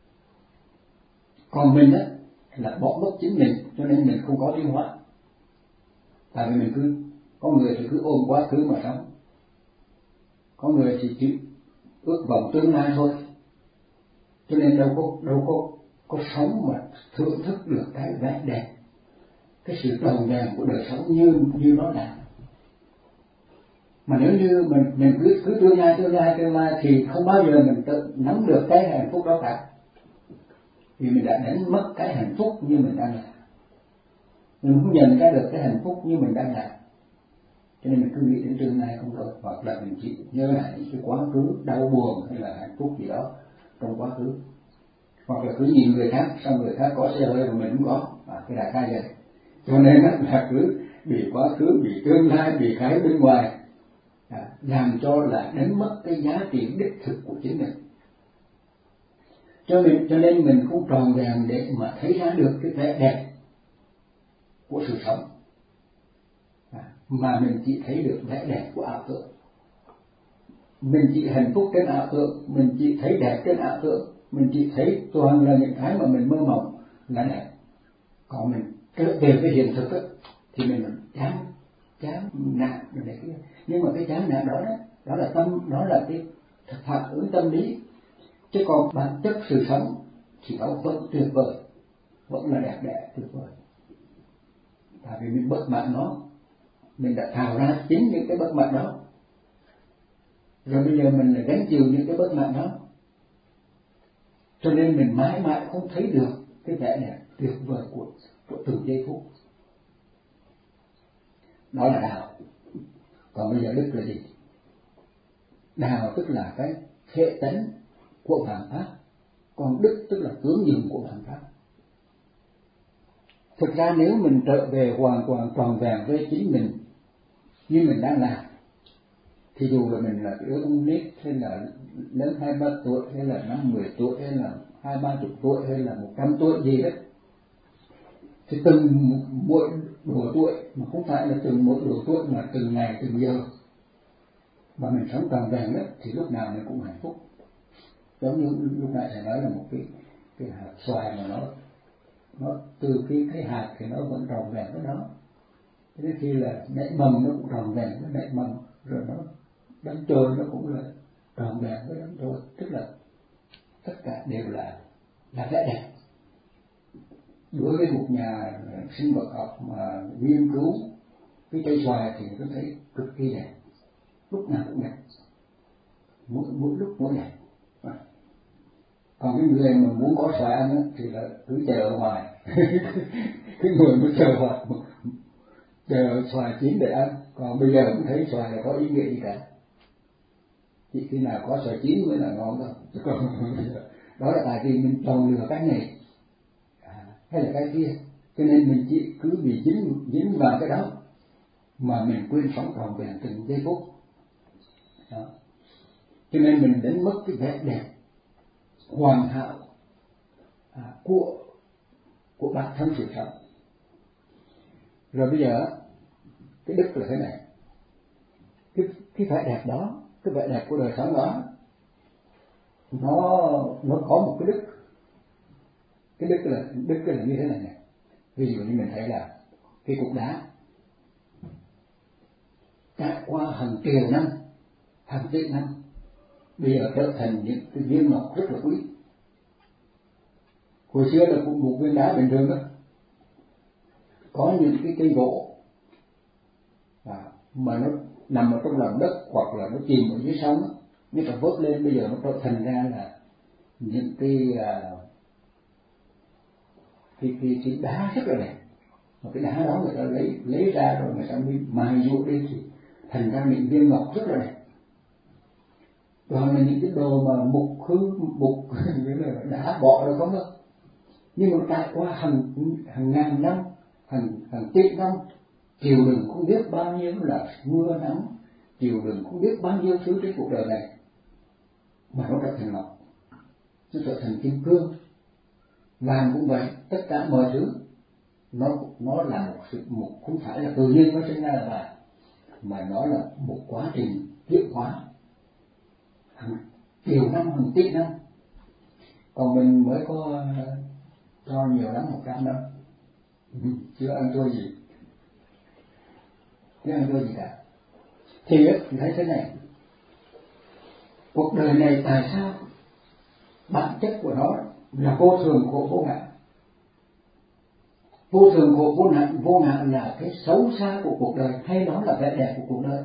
S2: Còn mình á là bỏ mất chính mình, cho nên mình không có tiến hóa. Tại vì mình cứ có người thì cứ ôm quá khứ mà sống, có người thì chỉ ước vọng tương lai thôi, cho nên đâu có đâu có có sống mà thưởng thức được cái vẻ đẹp, cái sự tròn vẹn của đời sống như như nó là. Mà nếu như mình mình cứ cứ tương lai tương lai tương lai thì không bao giờ mình tự nắm được cái hạnh phúc đó cả, vì mình đã đánh mất cái hạnh phúc như mình đang làm, mình không nhận ra được cái hạnh phúc như mình đang làm. Cho nên mình cứ nghĩ đến tương lai không thôi, hoặc là mình chỉ nhớ lại những cái quá khứ đau buồn hay là hạnh phúc gì đó trong quá khứ, hoặc là cứ nhìn người khác, xong người khác có xe hơi mà mình không có, à, cái đại ca vậy. Cho nên là cứ bị quá khứ, bị tương lai, bị cái bên ngoài à, làm cho là đánh mất cái giá trị đích thực của chính mình. Cho nên cho nên mình không tròn vẹn để mà thấy ra được cái vẻ đẹp của sự sống, à, mà mình chỉ thấy được vẻ đẹp của ảo tưởng. mình chỉ hạnh phúc trên ảo tưởng, mình chỉ thấy đẹp trên ảo tưởng, mình chỉ thấy toàn là những cái mà mình mơ mộng là đẹp. Còn mình trở về với hiện thực đó, thì mình chán chán nản rồi này kia. Nhưng mà cái chán nản đó đó, đó là tâm, đó là cái phản ứng tâm lý. Chứ còn bản chất sự sống thì nó vẫn tuyệt vời, vẫn là đẹp đẽ tuyệt vời. Tại vì mình bất mãn nó, mình đã tạo ra chính những cái bất mãn đó, rồi bây giờ mình lại gánh chịu những cái bất mãn đó, cho nên mình mãi mãi không thấy được cái vẻ đẹp tuyệt vời của, của từng giây phút. Đó là đạo. Còn bây giờ đức là gì? Đạo tức là cái hệ tánh của vạn pháp, còn đức tức là tướng dụng của vạn pháp. Thực ra nếu mình trở về hoàn toàn tròn vẹn với chính mình như mình đang làm, thì dù là mình là đứa con nít hay là lớn hai ba tuổi hay là năm mười tuổi hay là hai ba chục tuổi hay là một trăm tuổi gì đó, thì từng mỗi độ tuổi, mà không phải là từng mỗi độ tuổi mà từng ngày từng giờ mà mình sống tròn vẹn đó, thì lúc nào mình cũng hạnh phúc. Giống như lúc nãy thầy nói là một cái cái hạt xoài mà nó nó từ khi cái hạt thì nó vẫn tròn vẹn với nó, đến khi là nảy mầm nó cũng tròn vẹn với nảy mầm, rồi nó đâm chồi nó cũng là tròn vẹn với đâm chồi, tức là tất cả đều là là vẻ đẹp. Đối với một nhà sinh vật học mà nghiên cứu cái cây xoài thì tôi thấy cực kỳ đẹp, lúc nào cũng đẹp, mỗi, mỗi lúc mỗi đẹp. Còn cái người mà muốn có xoài ăn đó, thì là cứ chờ ở ngoài cái người mới chờ hoài chờ xoài chín để ăn. Còn bây giờ cũng thấy xoài là có ý nghĩa gì cả, chỉ khi nào có xoài chín mới là ngon thôi. Còn đó là tại vì mình tròn lừa cái này à, hay là cái kia, cho nên mình chỉ cứ bị dính dính vào cái đó mà mình quên sống tròn vẹn từng giây phút đó. Cho nên mình đánh mất cái vẻ đẹp hoàn hảo à, của của bản thân sự sống. Rồi bây giờ cái đức là thế này, cái cái vẻ đẹp đó, cái vẻ đẹp của đời sống đó, nó nó có một cái đức. Cái đức là đức là như thế này này. Ví dụ như mình thấy là cái cục đá trải qua hàng triệu năm, hàng tỷ năm, bây giờ trở thành những cái viên ngọc rất là quý. Hồi xưa là cũng một viên đá bình thường đó, có những cái cây gỗ à, mà nó nằm ở trong lòng đất hoặc là nó chìm ở dưới sông, nếu ta vớt lên bây giờ nó trở thành ra là những cái uh, cái, cái, cái đá rất là đẹp. Mà cái đá đó người ta lấy lấy ra rồi người ta mới mài dũa đi thì thành ra những viên ngọc rất là đẹp. Toàn là những cái đồ mà mục hư mục nghĩa là đã bỏ rồi không đâu, nhưng mà nó trải qua hàng hàng ngàn năm, hàng hàng tỷ năm, chịu đựng không biết bao nhiêu là mưa nắng, chịu đựng không biết bao nhiêu thứ trên cuộc đời này, mà nó trở thành ngọc, nó trở thành kim cương. Vàng cũng vậy, tất cả mọi thứ nó nó là một sự một không phải là tự nhiên nó sinh ra là vàng, mà nó là một quá trình chuyển hóa hàng triệu năm, hàng tỷ năm. Còn mình mới có cho nhiều lắm, một trăm năm, chưa ăn thua gì, chưa ăn thua gì cả. Thì thấy thế này, cuộc đời này tại sao bản chất của nó là vô thường khổ vô ngã. Vô thường khổ vô ngã, vô ngã là cái xấu xa của cuộc đời hay đó là vẻ đẹp của cuộc đời.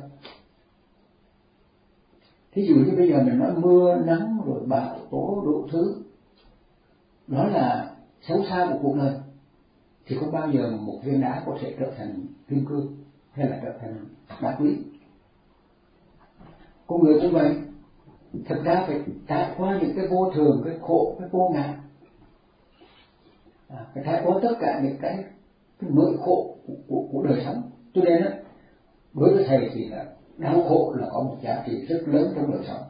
S2: Thí dụ như bây giờ mình nói mưa nắng rồi bão tố đủ thứ, đó là xấu xa của cuộc đời, thì không bao giờ một viên đá có thể trở thành kim cương hay là trở thành đá quý. Con người cũng vậy, thực ra phải trải qua những cái vô thường, cái khổ, cái vô ngã, à, phải trải qua tất cả những cái, cái nỗi khổ của, của, của đời sống. Cho nên đó, đối với thầy thì là đau khổ là có một giá trị rất lớn trong đời sống.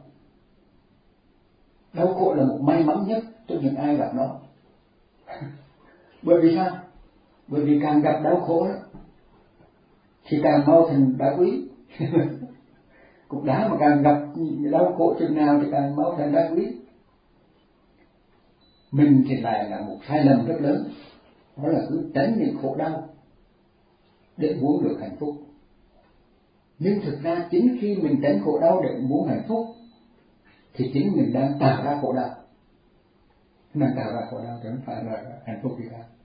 S2: Đau khổ là một may mắn nhất cho những ai gặp nó. Bởi vì sao? Bởi vì càng gặp đau khổ đó, thì càng mau thành đá quý. Cục đá mà càng gặp đau khổ chừng nào thì càng máu thành đá quý. Mình thì lại là một sai lầm rất lớn, đó là cứ tránh những khổ đau để muốn được hạnh phúc. Nhưng thực ra chính khi mình tránh khổ đau để muốn hạnh phúc thì chính mình đang tạo ra khổ đau. Mình tạo ra khổ đau chứ không phải là hạnh phúc gì cả.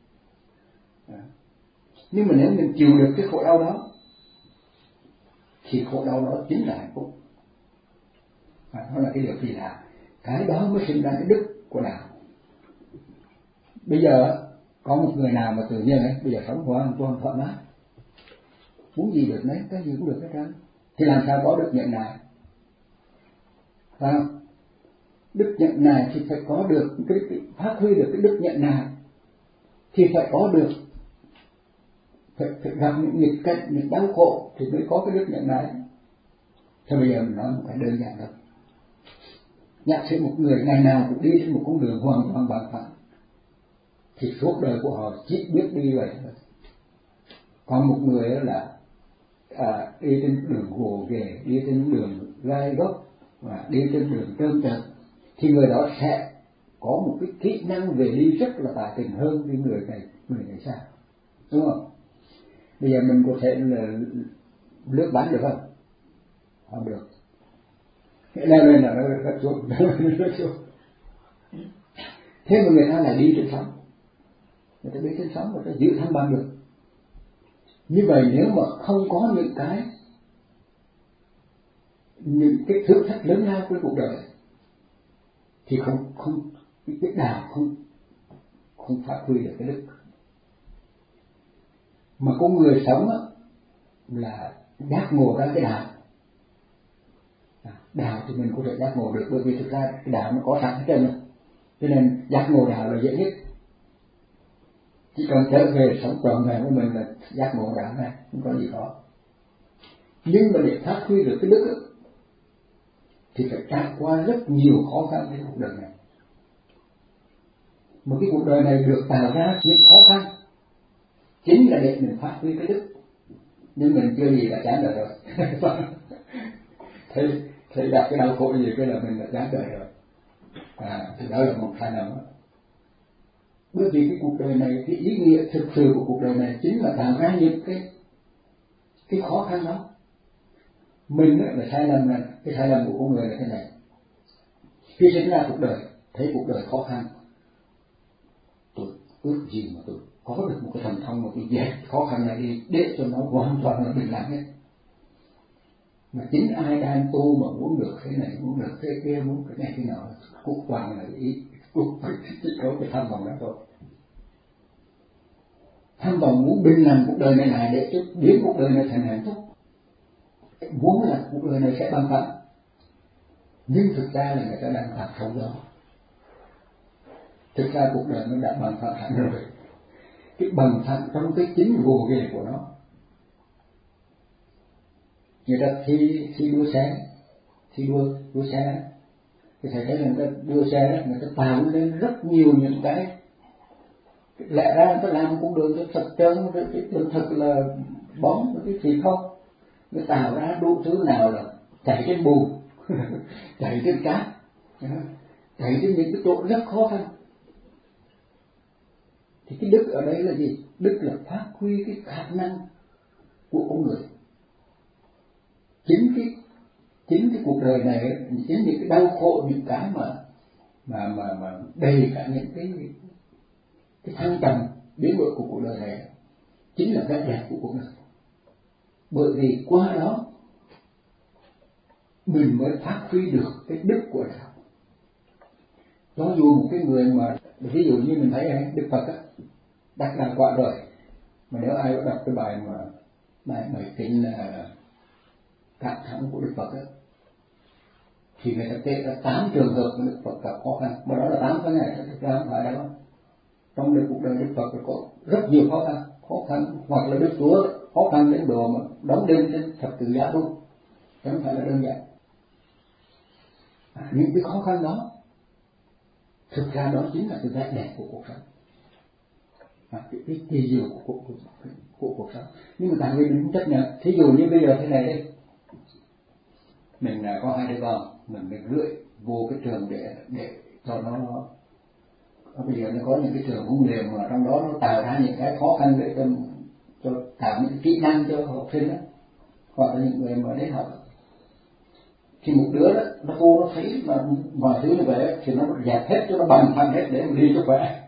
S2: Nhưng mà nếu mình chịu được cái khổ đau đó thì khổ đau đó chính là hạnh phúc. À, đó là cái điều kỳ lạ. Cái đó mới sinh ra cái đức của đạo. Bây giờ có một người nào mà tự nhiên ấy, bây giờ sống hoàn toàn thoải mái, muốn gì được đấy, cái gì cũng được hết trơn, thì làm sao có được nhận nại? Phải không? Đức nhận nại thì phải có được cái, cái phát huy được cái đức nhận nại thì phải có được phải, phải gặp những nghịch cảnh, những đau khổ thì mới có cái đức nhận nại. Thì bây giờ mình nói một cái đơn giản thôi. Giả sử một người ngày nào cũng đi trên một con đường hoàn toàn bằng phẳng thì suốt đời của họ chỉ biết đi vậy thôi. Còn một người là à, đi trên đường gồ ghề, đi trên đường gai góc và đi trên đường trơn trượt thì người đó sẽ có một cái kỹ năng về đi rất là tài tình hơn cái người này người này sao, đúng không? Bây giờ mình có thể là lướt bánh được không? Không được. Leo lên là nó rất xuống, rất xuống. Thế mà người ta lại đi trên sóng, người ta đi trên sóng, người ta giữ thăng bằng được. Như vậy nếu mà không có những cái những cái thử thách lớn lao của cuộc đời thì không không cái đạo không không phát huy được cái đức. Mà con người sống á, là giác ngộ ra cái đạo. Đạo thì mình có thể giác ngộ được, bởi vì thực ra cái đạo nó có sẵn hết trơn rồi, cho nên giác ngộ đạo là dễ nhất. Chỉ cần trở về sống trọn vẹn của mình là giác ngộ đạo này, không có gì khó. Nhưng mà để phát huy được cái đức ấy, thì phải trải qua rất nhiều khó khăn trên cuộc đời này. Một cái cuộc đời này được tạo ra những khó khăn chính là để mình phát huy cái đức. Nhưng mình chưa gì đã chán đời rồi. Thấy thấy gặp cái đau khổ gì cái là mình đã chán đời rồi. À, thì đó là một sai lầm. Bởi vì cái cuộc đời này, cái ý nghĩa thực sự của cuộc đời này chính là tạo ra những cái cái khó khăn đó. Mình là sai lầm, là cái sai lầm của con người là thế này. Khi sinh ra cuộc đời, thấy cuộc đời khó khăn, tôi ước gì mà tôi có được một cái thần thông mà tôi dẹp khó khăn này đi để cho nó hoàn toàn là bình lặng hết. Mà chính ai đang tu mà muốn được thế này, muốn được thế kia, muốn cái này cái nọ, cuộc toàn là ý, cuộc chỉ có cái tham vọng đó thôi. Tham vọng muốn bình lặng cuộc đời này này để cho biến cuộc đời này thành hạnh phúc, muốn là cuộc đời này sẽ bằng phẳng. Nhưng thực ra là người ta đang phạm không đó. Thực ra cuộc đời nó đã bằng phẳng hẳn rồi. Cái bằng phẳng trong cái chính gồ ghề của nó. Người ta thi thi đua xe, thi đua đua xe, thì thầy thấy là người ta đua xe đó, người ta tạo lên rất nhiều những cái lẽ ra người ta làm con đường cho thật trơn, cái đường thật là bóng, cái gì không, người tạo ra đủ thứ nào là chạy trên bùn, chạy trên cát, chạy trên những cái chỗ rất khó khăn. Thì cái đức ở đây là gì? Đức là phát huy cái khả năng của con người. Chính cái chính cái cuộc đời này, chính những cái đau khổ, những cái mà mà mà mà đầy cả những cái cái thăng trầm biến đổi của cuộc đời này chính là vẻ đẹp của cuộc đời. Bởi vì qua đó mình mới phát huy được cái đức của đạo. Cho dù một cái người mà ví dụ như mình thấy Đức Phật á, đắc đạo quả rồi, mà nếu ai đọc cái bài mà bài bài kinh là cảm thắng của Đức Phật á, thì người ta kể ra tám trường hợp của Đức Phật gặp khó khăn, mà đó là tám cái này thực ra không phải đâu. Trong đời cuộc đời Đức Phật có rất nhiều khó khăn, khó khăn hoặc là Đức Chúa khó khăn đến độ mà đóng đêm trên thập tự giá luôn, chứ không phải là đơn giản. À, những cái khó khăn đó thực ra đó chính là cái vẻ đẹp của cuộc sống, à, cái, cái kỳ diệu của, của, của, của cuộc sống. Nhưng mà tại vì mình không chấp nhận. Thí dụ như bây giờ thế này đây, mình có hai đứa con, mình mình gửi vô cái trường để để cho nó bây giờ nó có những cái trường huấn luyện mà trong đó nó tạo ra những cái khó khăn để cho cho tạo những kỹ năng cho học sinh đó, hoặc là những người mà đến học. Thì một đứa đó nó vô nó thấy mà mọi thứ như vậy thì nó dẹp hết cho nó bằng phẳng hết để mà đi cho khỏe.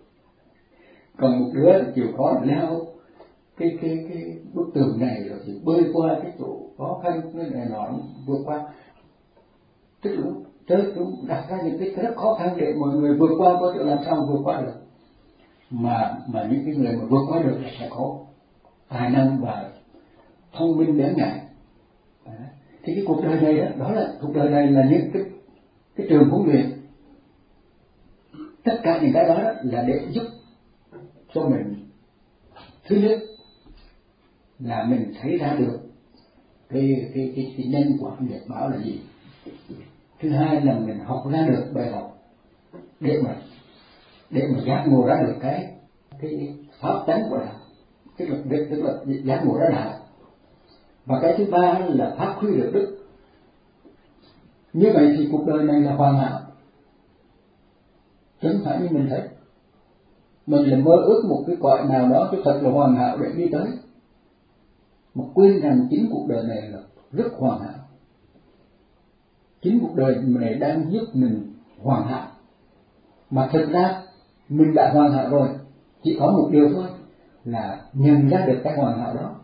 S2: Còn một đứa thì chịu khó leo cái cái cái bức tường này rồi thì bơi qua cái chỗ khó khăn cái này nọ vượt qua. Tức là tới cũng đặt ra những cái rất khó khăn để mọi người vượt qua, có thể làm sao vượt qua được. Mà mà những cái người mà vượt qua được là sẽ có tài năng và thông minh bén nhạy. Thì cái cuộc đời này đó, đó là cuộc đời này là những cái cái trường huấn luyện. Tất cả những cái đó, đó là để giúp cho mình, thứ nhất là mình thấy ra được cái cái cái, cái nhân quả nghiệp báo là gì. Thứ hai là mình học ra được bài học để mà để mà giác ngộ ra được cái cái pháp tánh của đạo, tức là tức là giác ngộ ra đạo. Và cái thứ ba là phát huy được đức. Như vậy thì cuộc đời này là hoàn hảo, chứ không phải như mình thấy mình là mơ ước một cái cõi nào đó cho thật là hoàn hảo để đi tới, mà quên rằng chính cuộc đời này là rất hoàn hảo. Chính cuộc đời này đang giúp mình hoàn hảo, mà thực ra mình đã hoàn hảo rồi, chỉ có một điều thôi là nhận ra được cái hoàn hảo đó,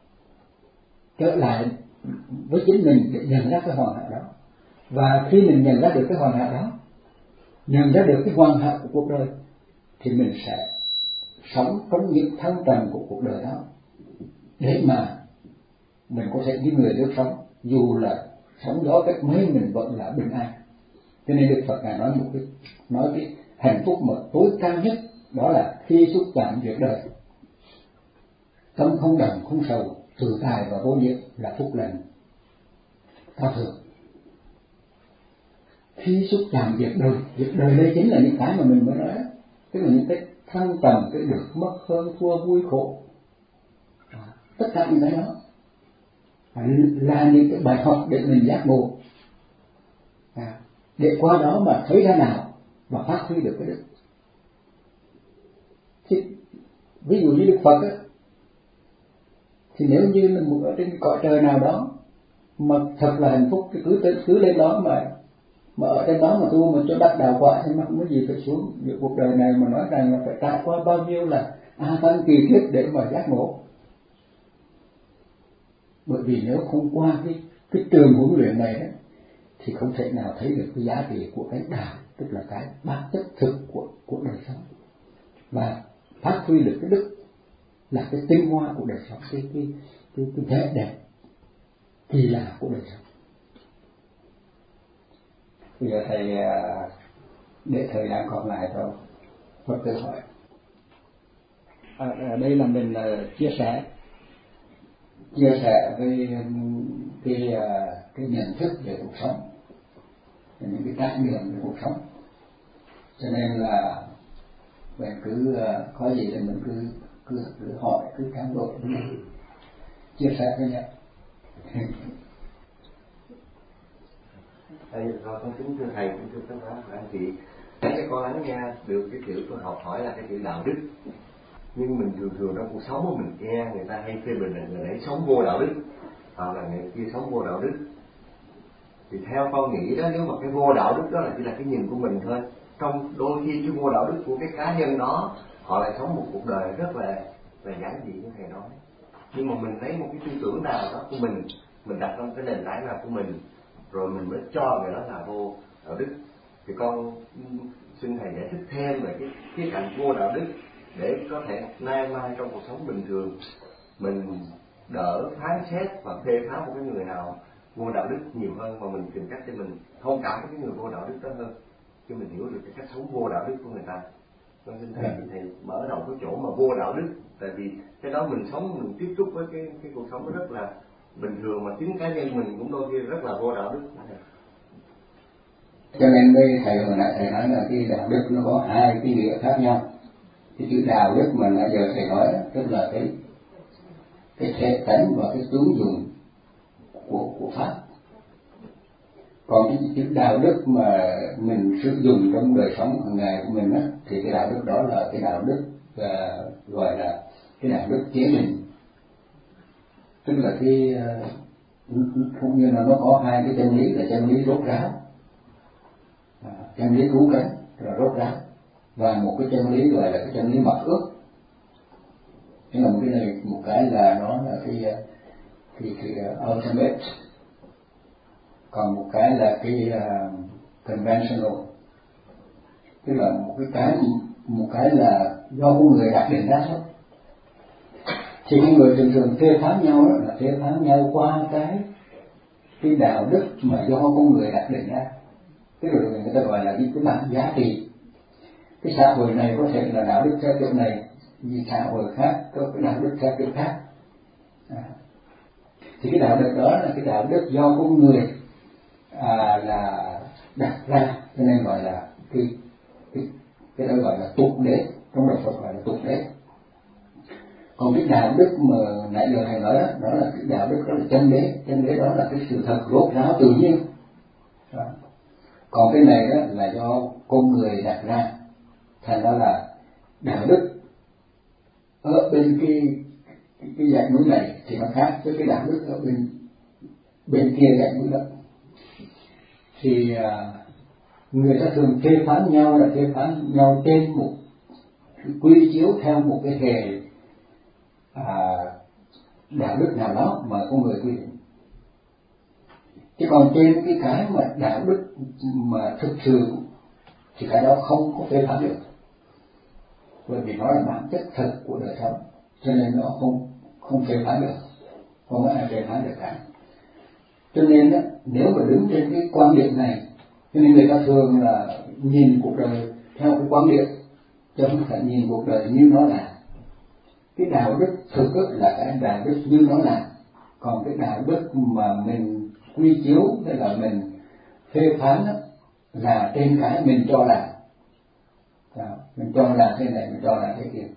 S2: trở lại với chính mình để nhận ra cái hoàn hảo đó. Và khi mình nhận ra được cái hoàn hảo đó, nhận ra được cái hoàn hảo của cuộc đời, thì mình sẽ sống trong những thăng trầm của cuộc đời đó, để mà mình có thể như người được sống, dù là sóng gió cách mấy mình vẫn là bình an. Cho nên Đức Phật ngài nói một cái nói cái hạnh phúc mà tối cao nhất, đó là khi xúc chạm việc đời, tâm không đầm không sầu, tự tài và vô nhiễm là phúc lành cao thượng. Khi xúc chạm việc đời, việc đời đây chính là những cái mà mình mới nói, tức là những cái thăng trầm, cái được mất hơn thua vui khổ, tất cả những cái đó là những cái bài học để mình giác ngộ, à, để qua đó mà thấy ra nào và phát huy được cái đức. Thì ví dụ như Đức Phật á, thì nếu như là một ở trên cõi trời nào đó mà thật là hạnh phúc thì cứ cứ lên đó mà mà ở trên đó mà tu mà cho đắc đạo quả thì nó không có gì phải xuống những cuộc đời này mà nói rằng là phải trải qua bao nhiêu là a tăng kỳ kiếp để mà giác ngộ. Bởi vì nếu không qua cái cái trường huấn luyện này đó, thì không thể nào thấy được cái giá trị của cái đạo, tức là cái bản chất thực của của đời sống, và phát huy được cái đức là cái tinh hoa của đời sống, cái cái cái, cái vẻ đẹp kỳ lạ của đời sống. Bây giờ thầy để thời gian còn lại cho Phật tử hỏi. À, ở đây là mình uh, chia sẻ chia sẻ với cái cái nhận thức về cuộc sống, những cái trải nghiệm về cuộc sống, cho nên là mình cứ uh, có gì thì mình cứ cứ cứ hỏi, cứ trao đổi, chia sẻ với nhau.
S3: Thầy, con kính thưa thầy, kính thưa tất cả các anh chị. Cái con lắng nghe được cái chữ con học hỏi là cái chữ đạo đức, nhưng mình thường thường trong cuộc sống của mình nghe người ta hay phê bình là người ấy sống vô đạo đức, hoặc là người kia sống vô đạo đức. Thì theo con nghĩ đó, nếu mà cái vô đạo đức đó là chỉ là cái nhìn của mình thôi. Trong đôi khi cái vô đạo đức của cái cá nhân đó, họ lại sống một cuộc đời rất là là giản dị như thầy nói. Nhưng mà mình lấy một cái tư tưởng nào đó của mình, mình đặt trong cái nền tảng nào của mình, rồi mình mới cho người đó là vô đạo đức. Thì con xin thầy giải thích thêm về cái cái cạnh vô đạo đức, để có thể nay mai trong cuộc sống bình thường mình đỡ phán xét và phê phán một cái người nào vô đạo đức nhiều hơn, mà mình tìm cách để mình thông cảm với cái người vô đạo đức đó hơn, chứ mình hiểu được cái cách sống vô đạo đức của người ta. Con xin thầy thì thầy mở rộng cái chỗ mà vô đạo đức, tại vì cái đó mình sống, mình tiếp xúc với cái cái cuộc sống nó rất là bình thường, mà chính cá nhân mình cũng đôi khi rất là vô đạo đức.
S2: Cho nên đây thầy hồi nãy thầy nói là cái đạo đức nó có hai cái nghĩa khác nhau. Cái chữ đạo đức mà nãy giờ thầy nói tức là cái cái thể tánh và cái tướng dùng của của pháp. Còn cái, cái đạo đức mà mình sử dụng trong đời sống hàng ngày của mình á, thì cái đạo đức đó là cái đạo đức uh, gọi là cái đạo đức chế định, tức là cái uh, cũng như là nó có hai cái chân lý là chân lý rốt ráo, à, chân lý cứu cánh là rốt ráo, và một cái chân lý gọi là cái chân lý mặc ước. Thế là một cái này, một cái là nó là cái cái, cái ultimate, còn một cái là cái uh, conventional, tức là một cái cái một cái là do con người đặt định ra thôi. Thì con người thường thường phê phán nhau đó là phê phán nhau qua cái cái đạo đức mà do con người đặt định ra, tức là người ta gọi là cái bản giá trị. Cái xã hội này có thể là đạo đức theo kiểu này, vì xã hội khác có cái đạo đức theo kiểu khác. À, thì cái đạo đức đó là cái đạo đức do con người à, là đặt ra, cho nên gọi là cái cái cái đó gọi là tục đế, trong đạo Phật gọi là tục đế. Còn cái đạo đức mà nãy giờ thầy nói đó, đó là cái đạo đức đó là chân đế, chân đế đó là cái sự thật rốt ráo tự nhiên. Đó. Còn cái này đó là do con người đặt ra, thành ra là đạo đức ở bên cái cái, cái dãy núi này thì nó khác với cái đạo đức ở bên bên kia dãy núi đó. Thì à, người ta thường phê phán nhau là phê phán nhau trên một quy chiếu theo một cái hệ à, đạo đức nào đó mà con người quy định. Chứ còn trên cái cái mà đạo đức mà thực sự thì cái đó không có phê phán được, bởi vì nó là bản chất thật của đời sống, cho nên nó không không phê phán được, không có ai phê phán được cả. Cho nên đó, nếu mà đứng trên cái quan điểm này, cho nên người ta thường là nhìn cuộc đời theo cái quan điểm, chứ không phải nhìn cuộc đời như nó là. Cái đạo đức thực là cái đạo đức như nó là, còn cái đạo đức mà mình quy chiếu hay là mình phê phán đó, là trên cái mình cho là. À, mình cho là thế này, mình cho là thế kia.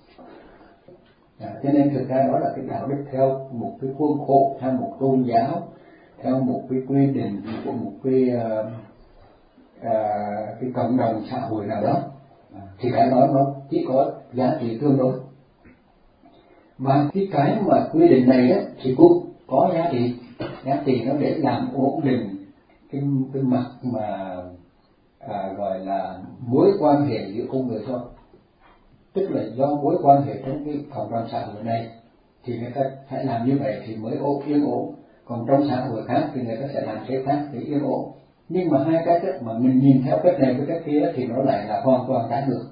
S2: À, cho nên thực ra đó là cái đạo đức theo một cái khuôn khổ, theo một tôn giáo, theo một cái quy định của một cái uh, uh, cái cộng đồng xã hội nào đó, à, thì cái đó nó chỉ có giá trị tương đối. Và cái cái mà quy định này đó thì cũng có giá trị, giá trị nó để làm ổn định cái cái mặt mà à, gọi là mối quan hệ giữa con người thôi. Tức là do mối quan hệ trong cái cộng đồng xã hội này thì người ta phải làm như vậy thì mới ổn, yên ổn. Còn trong xã hội khác thì người ta sẽ làm thế khác để yên ổn. Nhưng mà hai cái cách mà mình nhìn theo cách này với cách kia thì nó lại là hoàn toàn trái ngược.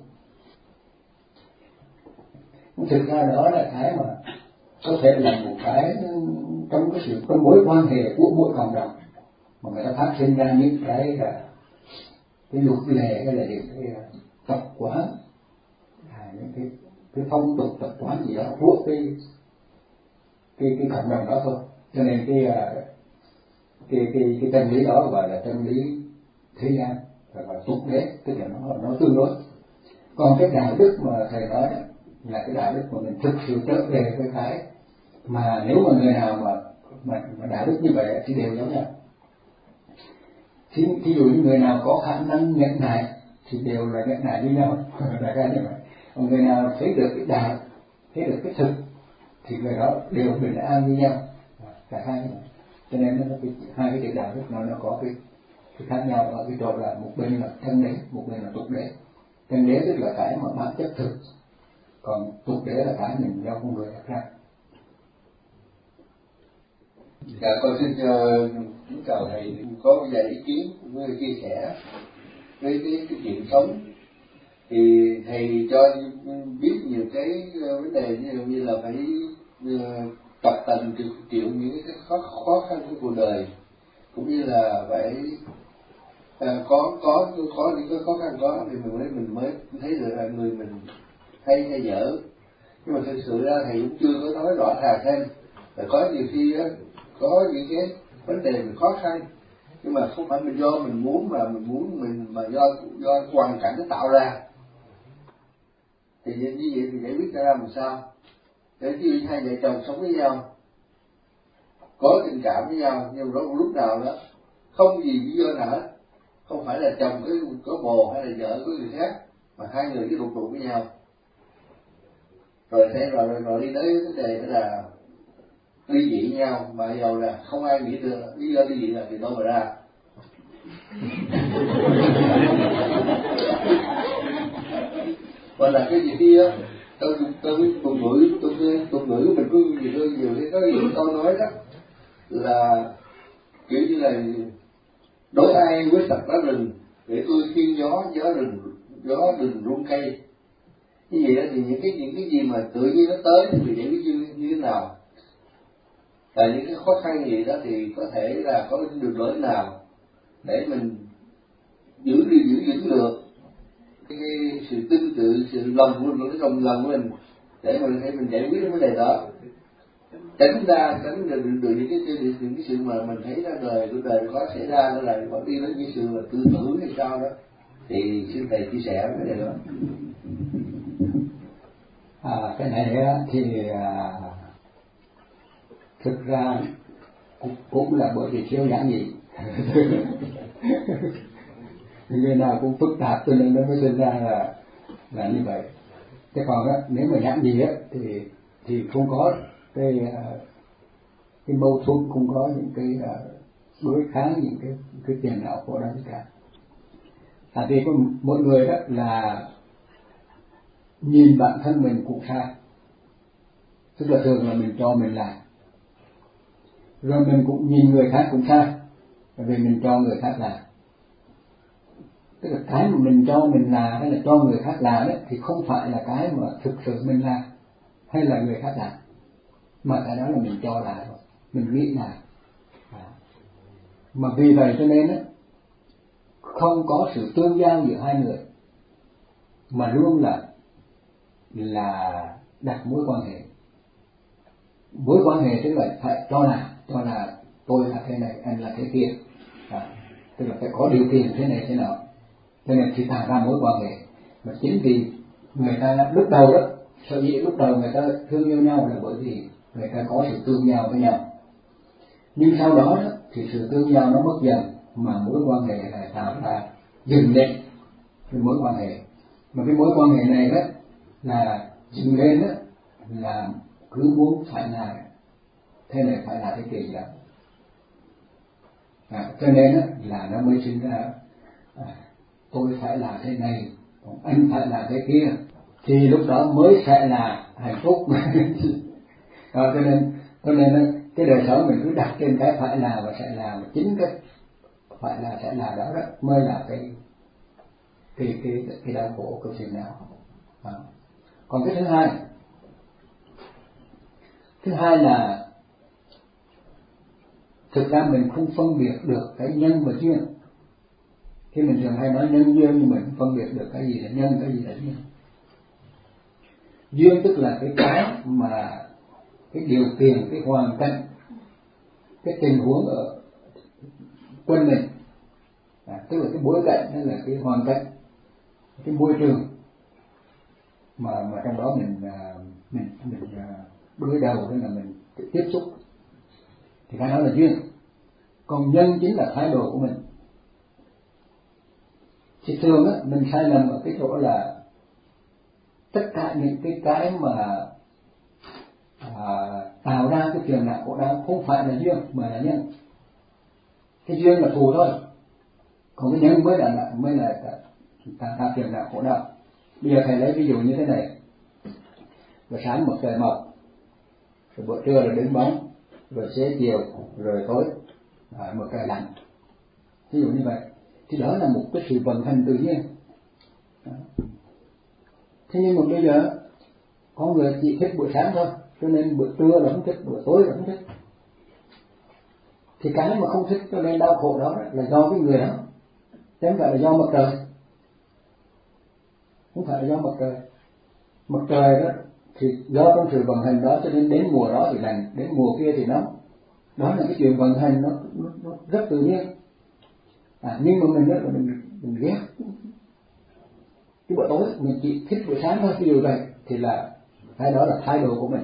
S2: Thực ra đó là cái mà có thể là một cái trong cái sự trong mối quan hệ của mỗi cộng đồng mà người ta phát sinh ra những cái là cái luật lệ hay là những cái tập quán, à, những cái cái phong tục tập quán gì đó của cái cái cái cộng đồng đó thôi. Cho nên cái cái cái cái chân lý đó gọi là chân lý thế gian, gọi là tục đế, tức là nó nó tương đối. Còn cái đạo đức mà thầy nói đó, là cái đạo đức mà mình thực sự trở về với cái mà nếu mà người nào mà mà, mà đạo đức như vậy thì đều giống nhau. Thí, thí dụ như người nào có khả năng nhẫn nại thì đều là nhẫn nại như nhau, đại khái như vậy. Còn người nào thấy được cái đạo, thấy được cái thực thì người đó đều bình an như nhau, cả hai như vậy. Cho nên nó cái, hai cái chữ đạo đức nó nó có cái cái khác nhau ở cái chỗ là một bên là chân đế, một bên là tục đế. Chân đế tức là cái mà bản chất thực, còn tục đế là cái mình do con người đặt ra.
S4: Dạ, con xin uh, chào thầy, có một vài ý kiến với chia sẻ với cái, cái chuyện sống. Thì thầy cho biết nhiều cái vấn đề như, như là phải uh, tập tành chịu, chịu những cái khó, khó khăn của cuộc đời, cũng như là phải uh, có có có những cái khó khăn đó thì mình mới mình mới thấy được là người mình hay hay dở. Nhưng mà thực sự ra thầy cũng chưa có nói rõ ràng thêm. Và có nhiều khi á, có những cái vấn đề mình khó khăn, nhưng mà không phải mình do mình muốn mà mình muốn mình mà do do hoàn cảnh nó tạo ra. Thì như vậy thì giải quyết ra làm sao? Để khi hai vợ chồng sống với nhau, có tình cảm với nhau, nhưng mà lúc nào đó không vì lý do nào hết, không phải là chồng có có bồ hay là vợ có người khác, mà hai người cứ đụng đụng với nhau, rồi sẽ rồi rồi, rồi đi tới vấn đề là ly dị nhau, mà dầu là không ai nghĩ được lý do ly dị là từ đâu mà ra. Và là cái gì kia tôi tôi tuần ngữ tôi tuần ngữ của mình có nhiều hơn nhiều cái có nhiều câu nói đó là kiểu như là đối ai với sập lá rừng để tôi khiên gió gió rừng gió rừng rung cây. Như vậy đó thì những cái những cái gì mà tự nhiên nó tới thì mình giải quyết như, như thế nào? Tại những cái khó khăn gì đó thì có thể là có đường lối nào để mình giữ đi giữ vững được cái, cái sự tin tự, sự lòng của cái lòng lòng của mình để mình thể mình giải quyết cái vấn đề đó, tránh ra tránh được được những cái những, những cái sự mà mình thấy ra đời của đời có xảy ra nó là có đi đến những sự là tư tưởng hay sao đó, thì sư thầy chia sẻ cái này đó.
S2: À, cái này thì à, thực ra cũng, cũng là bởi vì thiếu giản dị. Người nào cũng phức tạp cho nên nó mới sinh ra là là như vậy. Thế còn đó, nếu mà giản dị á thì thì không có cái cái mâu thuẫn, không có những cái đối kháng, những cái cái tiền nào của đó cả. Tại vì có mỗi người đó là nhìn bản thân mình cũng sai, tức là thường là mình cho mình làm, rồi mình cũng nhìn người khác cũng sai, bởi vì mình cho người khác làm. Tức là cái mà mình cho mình làm hay là cho người khác làm đấy thì không phải là cái mà thực sự mình làm hay là người khác làm, mà cái đó là mình cho làm, mình nghĩ làm. Mà vì vậy cho nên ấy, không có sự tương giao giữa hai người, mà luôn là là đặt mối quan hệ. Mối quan hệ tức là phải cho là cho là tôi là thế này, anh là thế kia, à, tức là phải có điều kiện thế này thế nào, cho nên thì tạo ra mối quan hệ. Mà chính vì người ta lúc đầu đó, sở dĩ lúc đầu người ta thương yêu nhau là bởi vì người ta có sự tương giao với nhau, nhưng sau đó, đó thì sự tương giao nó mất dần, mà mối quan hệ lại tạo ra dừng lên cái mối quan hệ. Mà cái mối quan hệ này đó là dừng lên đó là cứ muốn phải là thế này, phải là thế kia gì đó, à, cho nên đó, là nó mới sinh ra à, tôi phải là thế này, còn anh phải là thế kia, thì lúc đó mới sẽ là hạnh phúc. À, cho nên cho nên cái đời sống mình cứ đặt trên cái phải là và sẽ là, chính cái phải là sẽ là đó đó mới là cái cái cái cái đau khổ của chuyện nào. À. Còn cái thứ hai thứ hai là thực ra mình không phân biệt được cái nhân và duyên. Khi mình thường hay nói nhân duyên, nhưng mình không phân biệt được cái gì là nhân, cái gì là duyên. Duyên tức là cái cái mà cái điều kiện, cái hoàn cảnh, cái tình huống ở quanh mình, à, tức là cái bối cảnh, đó là cái hoàn cảnh, cái môi trường mà mà trong đó mình mình mình đối đầu, hay là mình tiếp xúc, thì cái đó là duyên. Còn nhân chính là thái độ của mình. Thì thường á, mình sai lầm ở cái chỗ là tất cả những cái cái mà à, tạo ra cái phiền não khổ đau không phải là duyên mà là nhân. Cái duyên là phù thôi, còn cái nhân mới là mới là tạo ra phiền não khổ đau. Bây giờ thầy lấy ví dụ như thế này: buổi sáng một trời mọc, rồi buổi trưa là đứng bóng, rồi xế chiều, rồi tối à, một trời lạnh. Ví dụ như vậy, thì đó là một cái sự vận hành tự nhiên. Đó. Thế nhưng mà bây giờ có người chỉ thích buổi sáng thôi, cho nên buổi trưa là không thích, buổi tối là không thích. Thì cái mà không thích cho nên đau khổ đó là do cái người đó, chứ không phải là do mặt trời. Không phải là do mặt trời. Mặt trời đó thì do trong sự vận hành đó cho nên đến mùa đó thì lạnh, đến mùa kia thì nóng. Đó là cái chuyện vận hành nó, nó, nó rất tự nhiên. À, nhưng mà mình rất là mình, mình ghét cái buổi tối, mình chỉ thích buổi sáng thôi. Ví dụ vậy thì là cái đó là thái độ của mình.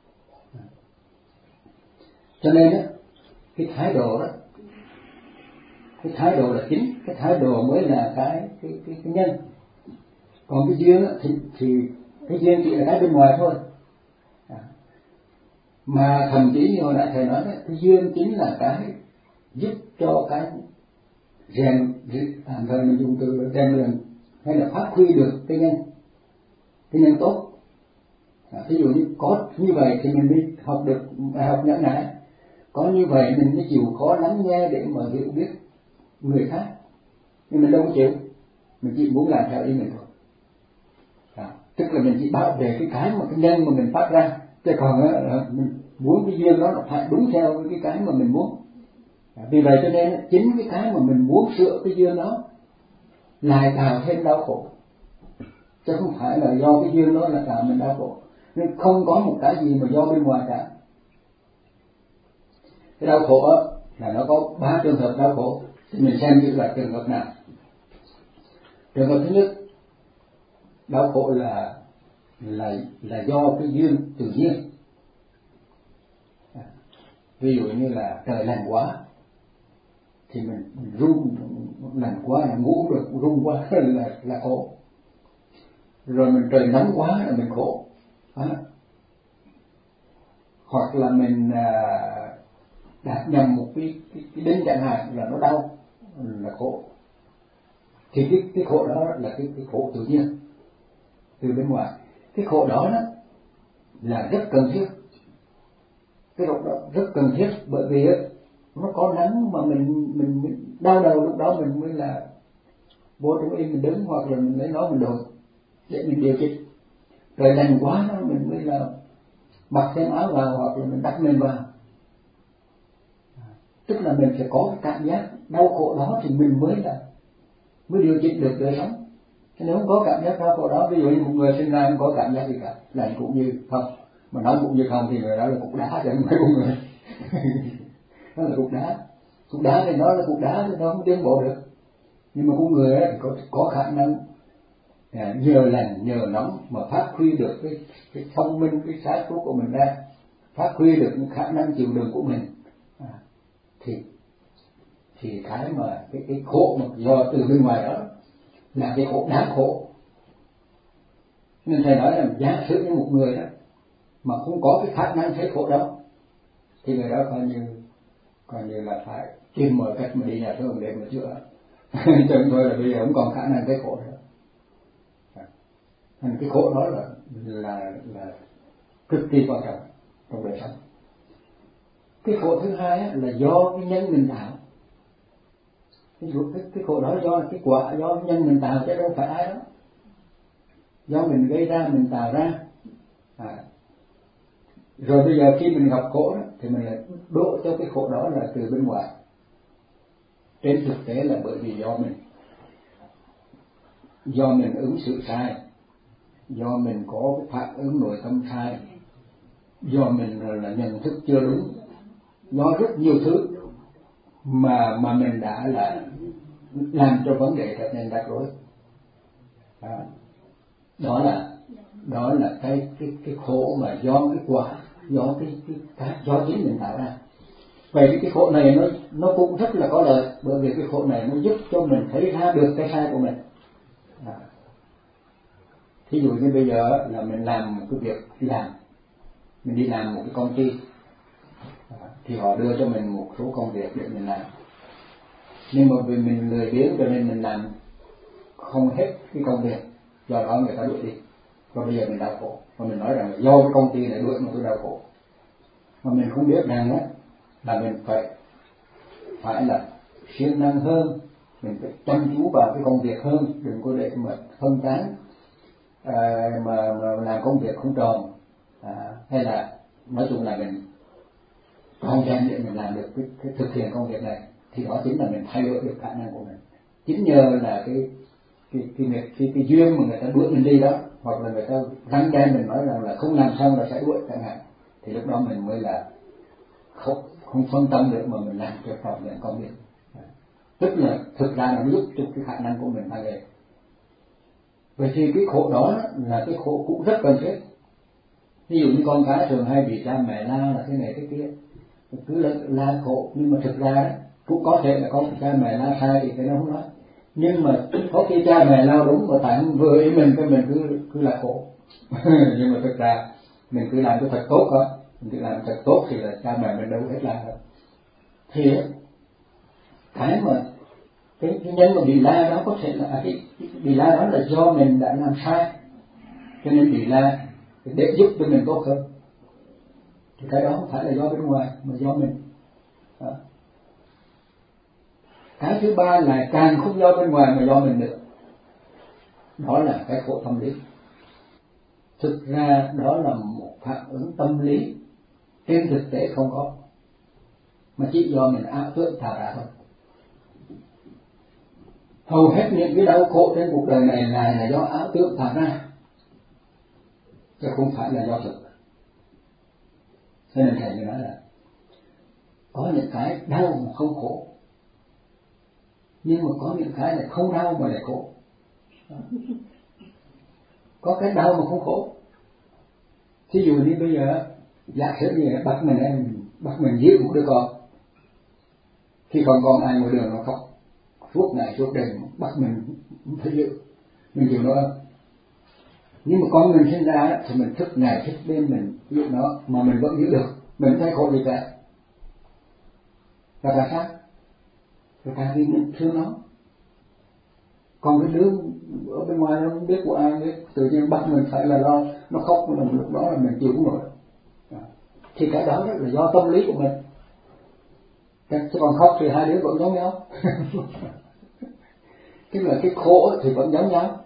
S2: Cho nên đó, cái thái độ đó cái thái độ là chính, cái thái độ mới là cái cái cái, cái nhân. Còn cái duyên thì, thì cái duyên chỉ là cái bên ngoài thôi. À. Mà thậm chí như hồi nãy thầy nói đấy, cái duyên chính là cái giúp cho cái rèn, tạm thời mình dùng từ rèn luyện hay là phát huy được cái nhân, cái nhân tốt. À, ví dụ như có như vậy thì mình mới học được bài học nhẫn nại, có như vậy mình mới chịu khó lắng nghe để mà hiểu biết người khác. Nhưng mình đâu có chịu, mình chỉ muốn làm theo ý mình thôi. À, tức là mình chỉ bảo vệ cái cái mà cái nhân mà mình phát ra, chứ còn uh, mình muốn cái duyên đó là phải đúng theo cái cái mà mình muốn. À, vì vậy cho nên chính cái cái mà mình muốn sửa cái duyên đó lại tạo thêm đau khổ, chứ không phải là do cái duyên đó là tạo mình đau khổ. Nên không có một cái gì mà do bên ngoài cả. Cái đau khổ đó, là nó có ba trường hợp đau khổ, thì mình xem như là trường hợp nào. Trường hợp thứ nhất, đau khổ là là là do cái duyên tự nhiên. À, ví dụ như là trời lạnh quá thì mình, mình run, lạnh quá là ngủ được, run quá là là khổ. Rồi mình trời nóng quá là mình khổ. À, hoặc là mình à, đạp nhầm một cái, cái, cái đinh chẳng hạn là nó đau, là khổ. Thì cái, cái khổ đó là cái, cái khổ tự nhiên từ bên ngoài. Cái khổ đó, đó là rất cần thiết. Cái khổ đó rất cần thiết bởi vì nó có nắng mà mình mình, mình đau đầu, lúc đó mình mới là vô trung yên mình đứng, hoặc là mình lấy nó mình đổi để mình điều chỉnh. Rồi lạnh quá đó mình mới là mặc thêm áo vào, hoặc là mình đặt mình vào. Tức là mình phải có cái cảm giác đau khổ đó thì mình mới là mới điều chỉnh được đời sống. Chứ nếu không có cảm giác đau khổ đó, ví dụ như một người sinh ra không có cảm giác gì cả, lạnh cũng như không, mà nóng cũng như không, thì người đó là cục đá chứ không phải con người. Nó là cục đá. Cục đá thì nó là cục đá thì nó không tiến bộ được. Nhưng mà con người ấy thì có, có khả năng à, nhờ lạnh nhờ nóng mà phát huy được cái, cái thông minh, cái sáng suốt của mình ra, phát huy được những khả năng chịu đựng của mình. À, thì thì cái mà cái cái khổ mà do từ bên ngoài đó là cái khổ đáng khổ. Nên thầy nói là giả sử như một người đó mà không có cái khả năng thấy khổ đó thì người đó coi như coi như là phải tìm mọi cách mà đi nhà thương để mà chữa. Cho nên thôi là bây giờ không còn khả năng thấy khổ nữa. Nên cái khổ đó là là là cực kỳ quan trọng trong đời sống. Cái khổ thứ hai là do cái nhân mình tạo. Cái, cái, cái khổ đó do cái quả do nhân mình tạo chứ đâu phải ai đó. Do mình gây ra, mình tạo ra. À. Rồi bây giờ khi mình gặp khổ đó, thì mình lại đổ cho cái khổ đó là từ bên ngoài. Trên thực tế là bởi vì do mình. Do mình ứng xử sai. Do mình có cái phản ứng nội tâm sai. Do mình là nhận thức chưa đúng. Do rất nhiều thứ mà mà mình đã là làm cho vấn đề trở nên rắc rối. À, đó là đó là cái cái cái khổ mà do cái quả, do cái cái, cái do chính mình tạo ra. Vậy cái khổ này nó nó cũng rất là có lợi, bởi vì cái khổ này nó giúp cho mình thấy ra được cái sai của mình. À, thí dụ như bây giờ là mình làm một cái việc đi làm, mình đi làm một cái công ty, à, thì họ đưa cho mình một số công việc để mình làm. Nhưng mà vì mình lười biếng cho nên mình làm không hết cái công việc, do đó người ta đuổi đi. Và bây giờ mình đau khổ, và mình nói rằng là do cái công ty này đuổi mà tôi đau khổ. Mà mình không biết rằng á là mình phải phải là siêng năng hơn, mình phải chăm chú vào cái công việc hơn, đừng có để mà phân tán à, mà, mà làm công việc không tròn, à, hay là nói chung là mình không dám để mình làm được cái, cái thực hiện công việc này, thì đó chính là mình thay đổi được khả năng của mình. Chính nhờ là cái cái cái cái, cái, cái duyên mà người ta đuổi mình đi đó, hoặc là người ta răng đen mình nói rằng là không làm xong là sẽ đuổi chẳng hạn, thì lúc đó mình mới là không không phân tâm được mà mình làm cho trọn vẹn công việc. Tức là thực ra nó giúp cho cái khả năng của mình tăng lên. Vậy thì cái khổ đó là cái khổ cũng rất cần thiết. Ví dụ như con cái thường hay bị cha mẹ la là thế này thế kia, cứ là la khổ, nhưng mà thực ra đó, Cũng có thể là có cha mẹ lao sai thì cái đó không nói, nhưng mà có khi cha mẹ lao đúng mà tại vừa ý mình cái mình cứ cứ là khổ. Nhưng mà thực ra mình cứ làm cho thật tốt thôi, mình cứ làm thật tốt thì là cha mẹ mình đâu hết làm đâu. Thì cái mà cái, cái nhân mà bị la đó có thể là cái, cái bị la đó là do mình đã làm sai, cho nên bị la để giúp cho mình tốt hơn. Thì cái đó không phải là do bên ngoài mà do mình. Đó. Cái thứ ba là càng không do bên ngoài mà do mình nữa, đó là cái khổ tâm lý. Thực ra đó là một phản ứng tâm lý trên thực tế không có, mà chỉ do mình ảo tưởng tạo ra thôi. Hầu hết những cái đau khổ trên cuộc đời này là, là do ảo tưởng tạo ra, chứ không phải là do thực. Cho nên thầy mới nói là có những cái đau mà không khổ, nhưng mà có những cái là không đau mà lại khổ. Có cái đau mà không khổ. Thí dụ như bây giờ giả sử như bắt mình em bắt mình giữ một đứa con, khi còn con ai ngoài đường nó khóc suốt ngày suốt đêm, bắt mình phải giữ, mình chịu nổi không? Nhưng mà con mình sinh ra thì mình thức ngày thức đêm mình giữ nó mà mình vẫn giữ được, mình không thấy khổ gì cả. Và tại sao? Và tại vì mình thương nó. Còn cái đứa ở bên ngoài nó không biết của ai biết, tự nhiên bắt mình phải là lo nó khóc, mà lúc đó là mình chịu không nổi. Thì cái đó là do tâm lý của mình. Chứ còn khóc thì hai đứa vẫn giống nhau. Tức là cái khổ thì vẫn giống nhau,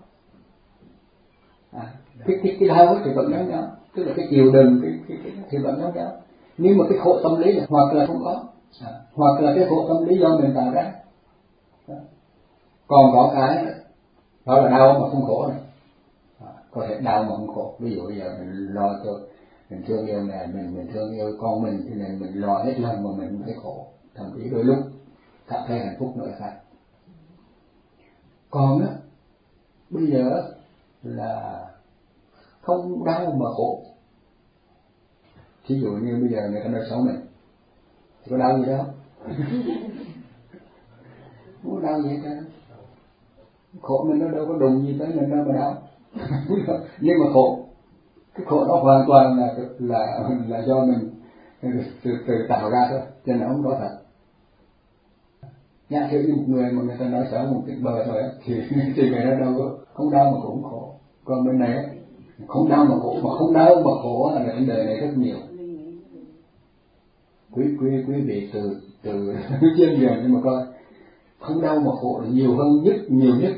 S2: à, cái cái cái đau thì vẫn giống nhau, tức là cái chịu đựng cái, cái, cái thì vẫn giống nhau. Nhưng mà cái khổ tâm lý là hoặc là không có, à, hoặc là cái khổ tâm lý do mình tạo ra. Đó. Còn có cái đó là đau mà không khổ này, à, có thể đau mà không khổ. Ví dụ bây giờ mình lo cho mình thương yêu mẹ mình, mình thương yêu con mình, thì nên mình lo hết lòng mà mình thấy khổ, thậm chí đôi lúc cảm thấy hạnh phúc nội tại. Còn á bây giờ là không đau mà khổ. Thí dụ như bây giờ người ta nói xấu mình thì có đau gì đâu. Không có đau gì hết trơn. Khổ mình nó đâu có đụng gì tới mình đâu mà đau. Nhưng mà khổ, cái khổ đó hoàn toàn là là là do mình từ từ tạo ra thôi, cho nên không có thật. Giả sử như một người mà người ta nói xấu một cái bờ thôi thì thì người đó đâu có không đau mà cũng khổ. Còn bên này không đau mà khổ, mà không đau mà khổ là trên đời này rất nhiều. Quý quý quý vị từ từ chuyên nghiệp nhưng mà coi không đau mà khổ là nhiều hơn nhất, nhiều nhất.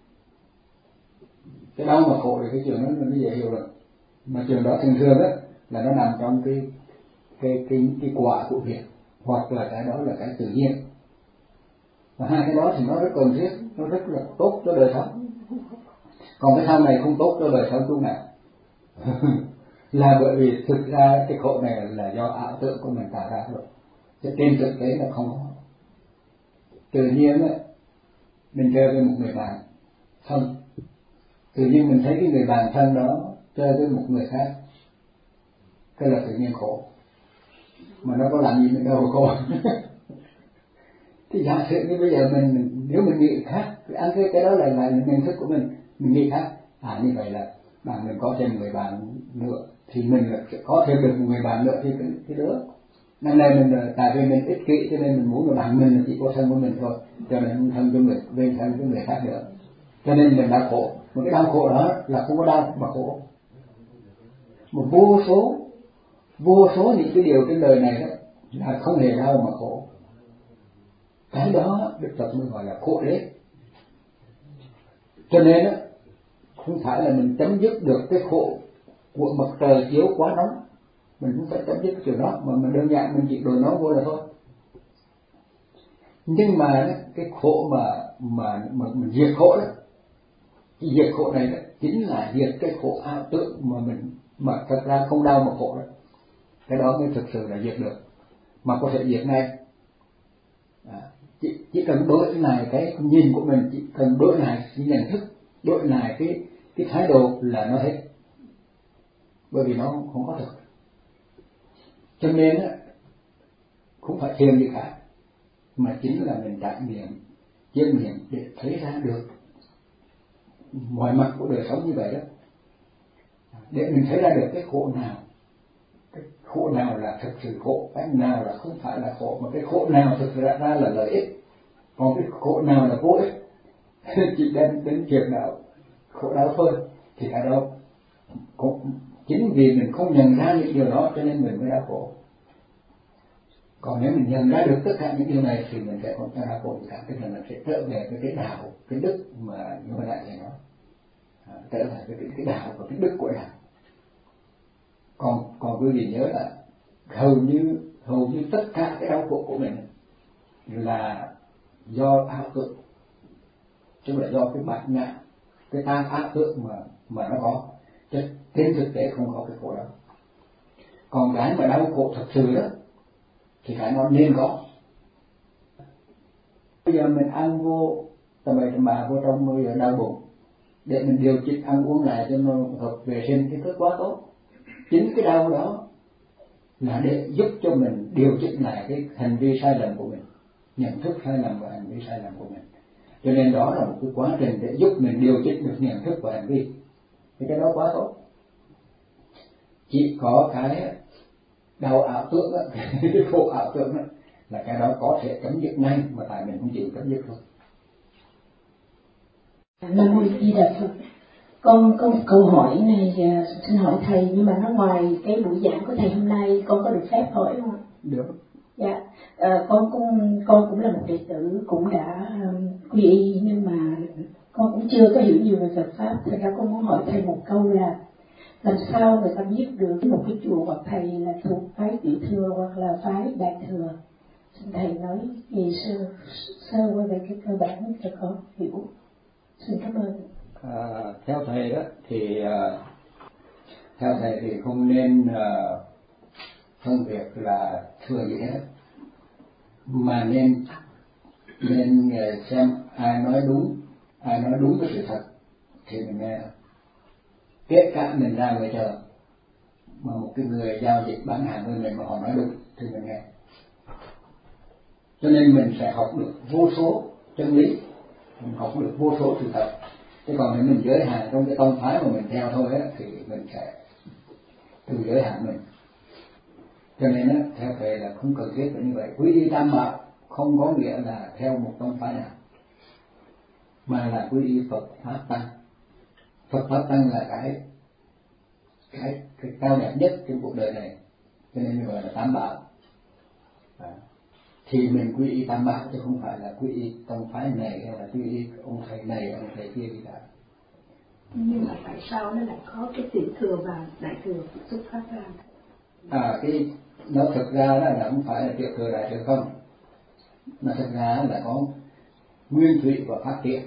S2: Cái đau mà khổ thì cái trường đó nó dễ hiểu rồi. Mà trường đó thường thường á là nó nằm trong cái cái cái cái quả của việc, hoặc là cái đó là cái tự nhiên. Và hai cái đó thì nó rất cần thiết, nó rất là tốt cho đời sống. Còn cái sau này không tốt cho đời sống chung nào. Là bởi vì thực ra cái khổ này là do ảo tưởng của mình tạo ra thôi, chứ trên thực tế là không có. Tự nhiên á, mình chơi với một người bạn thân, tự nhiên mình thấy cái người bạn thân đó chơi với một người khác, cái là tự nhiên khổ. Mà nó có làm gì mình đâu mà khổ. Thì giả sử như bây giờ mình nếu mình nghĩ khác, ăn cái cái đó là là nhận thức của mình, mình nghĩ khác, à như vậy là bạn mình có thêm một người bạn nữa thì mình sẽ có thêm được một người bạn nữa thì cái, cái đứa năm nay mình tại vì mình ích kỷ cho nên mình muốn là bạn mình chỉ có thân của mình thôi, cho nên không thân cho người bên thân với người khác nữa, cho nên mình đã khổ. Một cái đau khổ đó là không có đau mà khổ. Một vô số vô số những cái điều trên đời này đó là không hề đau mà khổ. Cái đó Đức Phật mới gọi là khổ đế. Cho nên á, không phải là mình chấm dứt được cái khổ của mặt trời chiếu quá nóng, mình cũng phải chấm dứt cái chuyện đó, mà mình đơn giản mình chỉ đổi nó vô là thôi. Nhưng mà cái khổ mà mà mà mình diệt khổ đó, cái diệt khổ này đó chính là diệt cái khổ ảo tưởng mà mình mà thật ra không đau mà khổ đó. Cái đó mới thực sự là diệt được, mà có thể diệt ngay. À, chỉ, chỉ cần đổi lại cái nhìn của mình, chỉ cần đổi lại cái nhận thức, đổi lại cái cái thái độ là nó hết, bởi vì nó không có thực. Cho nên á, không phải thiền gì cả, mà chính là mình trải nghiệm, chiêm nghiệm để thấy ra được mọi mặt của đời sống như vậy đó, để mình thấy ra được cái khổ nào, cái khổ nào là thực sự khổ, cái nào là không phải là khổ, mà cái khổ nào thực sự ra là lợi ích, còn cái khổ nào là vô ích chỉ đem đến chuyện đạo khổ đau thôi, thì cái đó cũng chính vì mình không nhận ra những điều đó cho nên mình mới đau khổ. Còn nếu mình nhận ra được tất cả những điều này thì mình sẽ không đau khổ gì cả, tức là mình sẽ trở về với cái đạo, cái đức mà như hồi nãy thầy nói, à, trở về với cái, cái đạo và cái đức của đạo. Còn còn quý vị nhớ là hầu như hầu như tất cả cái đau khổ của mình là do ảo tưởng, tức là do cái bản ngã, cái ta ảo tưởng mà mà nó có, chứ trên thực tế không có cái khổ đó. Còn cái mà đau khổ thật sự đó thì cái nó nên có. Bây giờ mình ăn vô tầm bậy tầm bạ vô trong bây giờ đau bụng, để mình điều chỉnh ăn uống lại cho nó hợp vệ sinh thì rất quá tốt. Chính cái đau đó là để giúp cho mình điều chỉnh lại cái hành vi sai lầm của mình, nhận thức sai lầm và hành vi sai lầm của mình. Cho nên đó là một cái quá trình để giúp mình điều chỉnh được nhận thức và hành vi, thì cái đó quá tốt. Chỉ có cái đau ảo tưởng đó, cái khổ ảo tưởng đó là cái đó có thể chấm dứt ngay, mà tại mình không chịu chấm dứt thôi.
S5: Nam mô Di Đà Phật. Con có một câu hỏi này xin hỏi thầy, nhưng mà nó ngoài cái buổi giảng của thầy hôm nay, con có được phép hỏi không ạ?
S2: Được.
S5: Dạ, à, con cũng con cũng là một đệ tử, cũng đã um, quy y, nhưng mà con cũng chưa có hiểu nhiều về Phật pháp. Thật ra con muốn hỏi thầy một câu là làm sao người ta biết được một cái chùa hoặc thầy là thuộc phái Tiểu Thừa hoặc là phái Đại Thừa? Xin thầy nói gì sơ sơ qua về cái cơ bản cho con hiểu. Xin cảm ơn.
S2: À, theo thầy đó thì uh, theo thầy thì không nên uh, phân biệt là thừa gì hết, mà nên nên uh, xem ai nói đúng, ai nói đúng cái sự thật thì mình nghe. Kể cả mình ra ngoài chợ mà một cái người giao dịch bán hàng với mình mà họ nói đúng thì mình nghe. Cho nên mình sẽ học được vô số chân lý, mình học được vô số sự thật. Thế còn nếu mình giới hạn trong cái tông phái mà mình theo thôi á, thì mình sẽ tự giới hạn mình. Cho nên á, theo thầy là không cần thiết phải như vậy. Quy y Tam Bảo không có nghĩa là theo một tông phái nào, mà là quy y Phật Pháp Tăng. Phật Pháp Tăng là cái cái cái cao đẹp nhất trong cuộc đời này, cho nên gọi là Tam Bảo. À, thì mình quy y Tam Bảo chứ không phải là quy y tông phái này hay là quy y ông thầy này ông thầy kia gì cả.
S5: Nhưng mà tại sao nó lại có cái Tiểu Thừa và Đại Thừa xuất phát ra?
S2: À, cái nó thực ra đó là không phải là Tiểu Thừa Đại Thừa không, mà thực ra là có Nguyên Thủy và Phát Triển.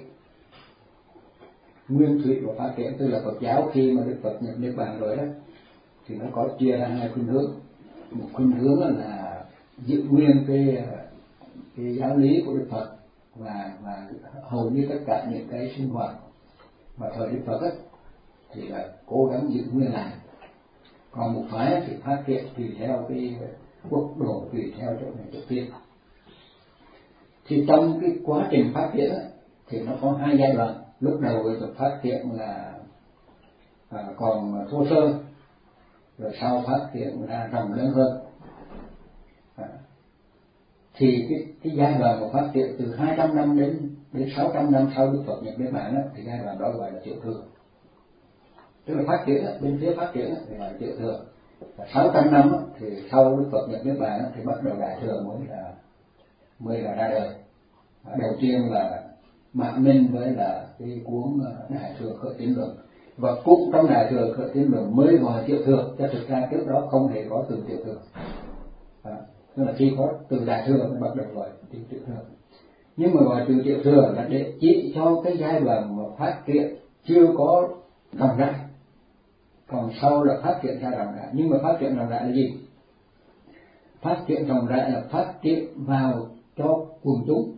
S2: Nguyên Thủy và Phát Triển tức là Phật giáo khi mà Đức Phật nhập Niết Bàn rồi đó thì nó có chia ra hai khuynh hướng. Một khuynh hướng là giữ nguyên cái cái giáo lý của Đức Phật và và hầu như tất cả những cái sinh hoạt mà thời Đức Phật ấy, thì là cố gắng giữ nguyên lại. Còn một phái thì phát triển tùy theo cái quốc độ, tùy theo chỗ này chỗ kia. Thì trong cái quá trình phát triển ấy, thì nó có hai giai đoạn. Lúc đầu được phát triển là à, còn thô sơ, rồi sau phát triển ra rộng lớn hơn. À, thì cái, cái giai đoạn của phát triển từ hai trăm năm đến đến sáu trăm năm sau Đức Phật nhập Niết Bàn đó, thì giai đoạn đó gọi là Tiểu Thừa. Tức là phát triển bên phía phát triển thì gọi là Tiểu Thừa. Và sáu trăm năm thì sau Đức Phật nhập Niết Bàn thì bắt đầu Đại Thừa mới là mới là ra đời. Đầu tiên là Mã Minh với là cái cuốn Đại Thừa Khởi Tín Luận, và cũng trong Đại Thừa Khởi Tín Luận mới gọi Tiểu Thừa, cho thực ra trước đó không hề có từ Tiểu Thừa. À, tức là khi có từ Đại Thừa mới bắt đầu gọi Tiểu Thừa. Nhưng mà gọi từ Tiểu Thừa là để chỉ cho cái giai đoạn mà phát triển chưa có rộng rãi, còn sau là phát triển ra rộng rãi. Nhưng mà phát triển rộng rãi là gì? Phát triển rộng rãi là phát triển vào cho quần chúng.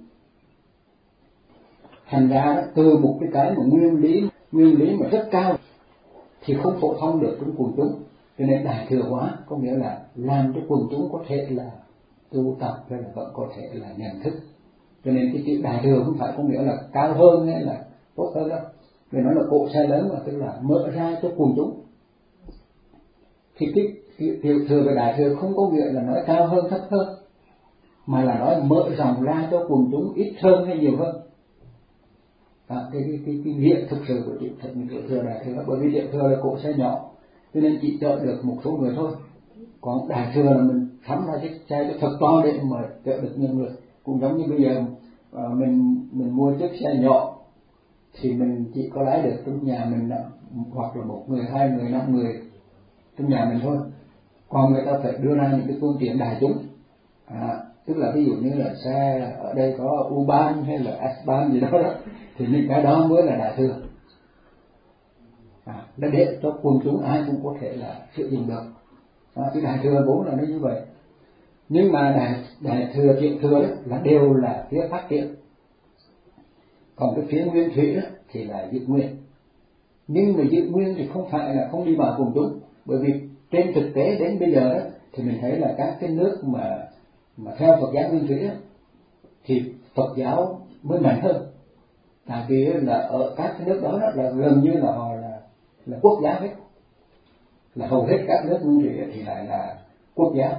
S2: Thành ra đó, từ một cái cái mà nguyên lý nguyên lý mà rất cao thì không phổ thông được trong quần chúng, cho nên Đại Thừa hóa có nghĩa là làm cho quần chúng có thể là tu tập hay là vẫn có thể là nhận thức. Cho nên cái chữ đại thừa không phải có nghĩa là cao hơn hay là tốt hơn đâu. Người nói là cỗ xe lớn mà tức là mở ra cho quần chúng. Thì cái, cái tiểu thừa và đại thừa không có nghĩa là nói cao hơn thấp hơn, mà là nói mở rộng ra cho quần chúng ít hơn hay nhiều hơn. À, cái cái cái, cái nghĩa thực sự của tiểu, tiểu thừa đại thừa, bởi vì tiểu thừa là cỗ xe nhỏ cho nên chỉ chở được một số người thôi. Còn đại thừa là mình sắm ra chiếc xe cho thật to để mà chở được nhiều người. Cũng giống như bây giờ à, mình mình mua chiếc xe nhỏ thì mình chỉ có lái được trong nhà mình hoặc là một người, hai người, năm người trong nhà mình thôi. Còn người ta phải đưa ra những cái phương tiện đại chúng, à, tức là ví dụ như là xe ở đây có U-Bahn hay là S-Bahn gì đó, đó thì những cái đó mới là đại thừa, à, để cho quần chúng ai cũng có thể là sử dụng được. À, cái đại thừa vốn là nó như vậy. Nhưng mà đại, đại thừa tiểu thừa đó là đều là phía phát triển, còn cái phía nguyên thủy đó thì là giữ nguyên. Nhưng mà giữ nguyên thì không phải là không đi vào quần chúng, bởi vì trên thực tế đến bây giờ đó thì mình thấy là các cái nước mà mà theo Phật giáo nguyên thủy đó, thì Phật giáo mới mạnh hơn. Tại vì là ở các cái nước đó, đó là gần như là họ là là quốc giáo hết, là hầu hết các nước nguyên thủy thì lại là quốc giáo.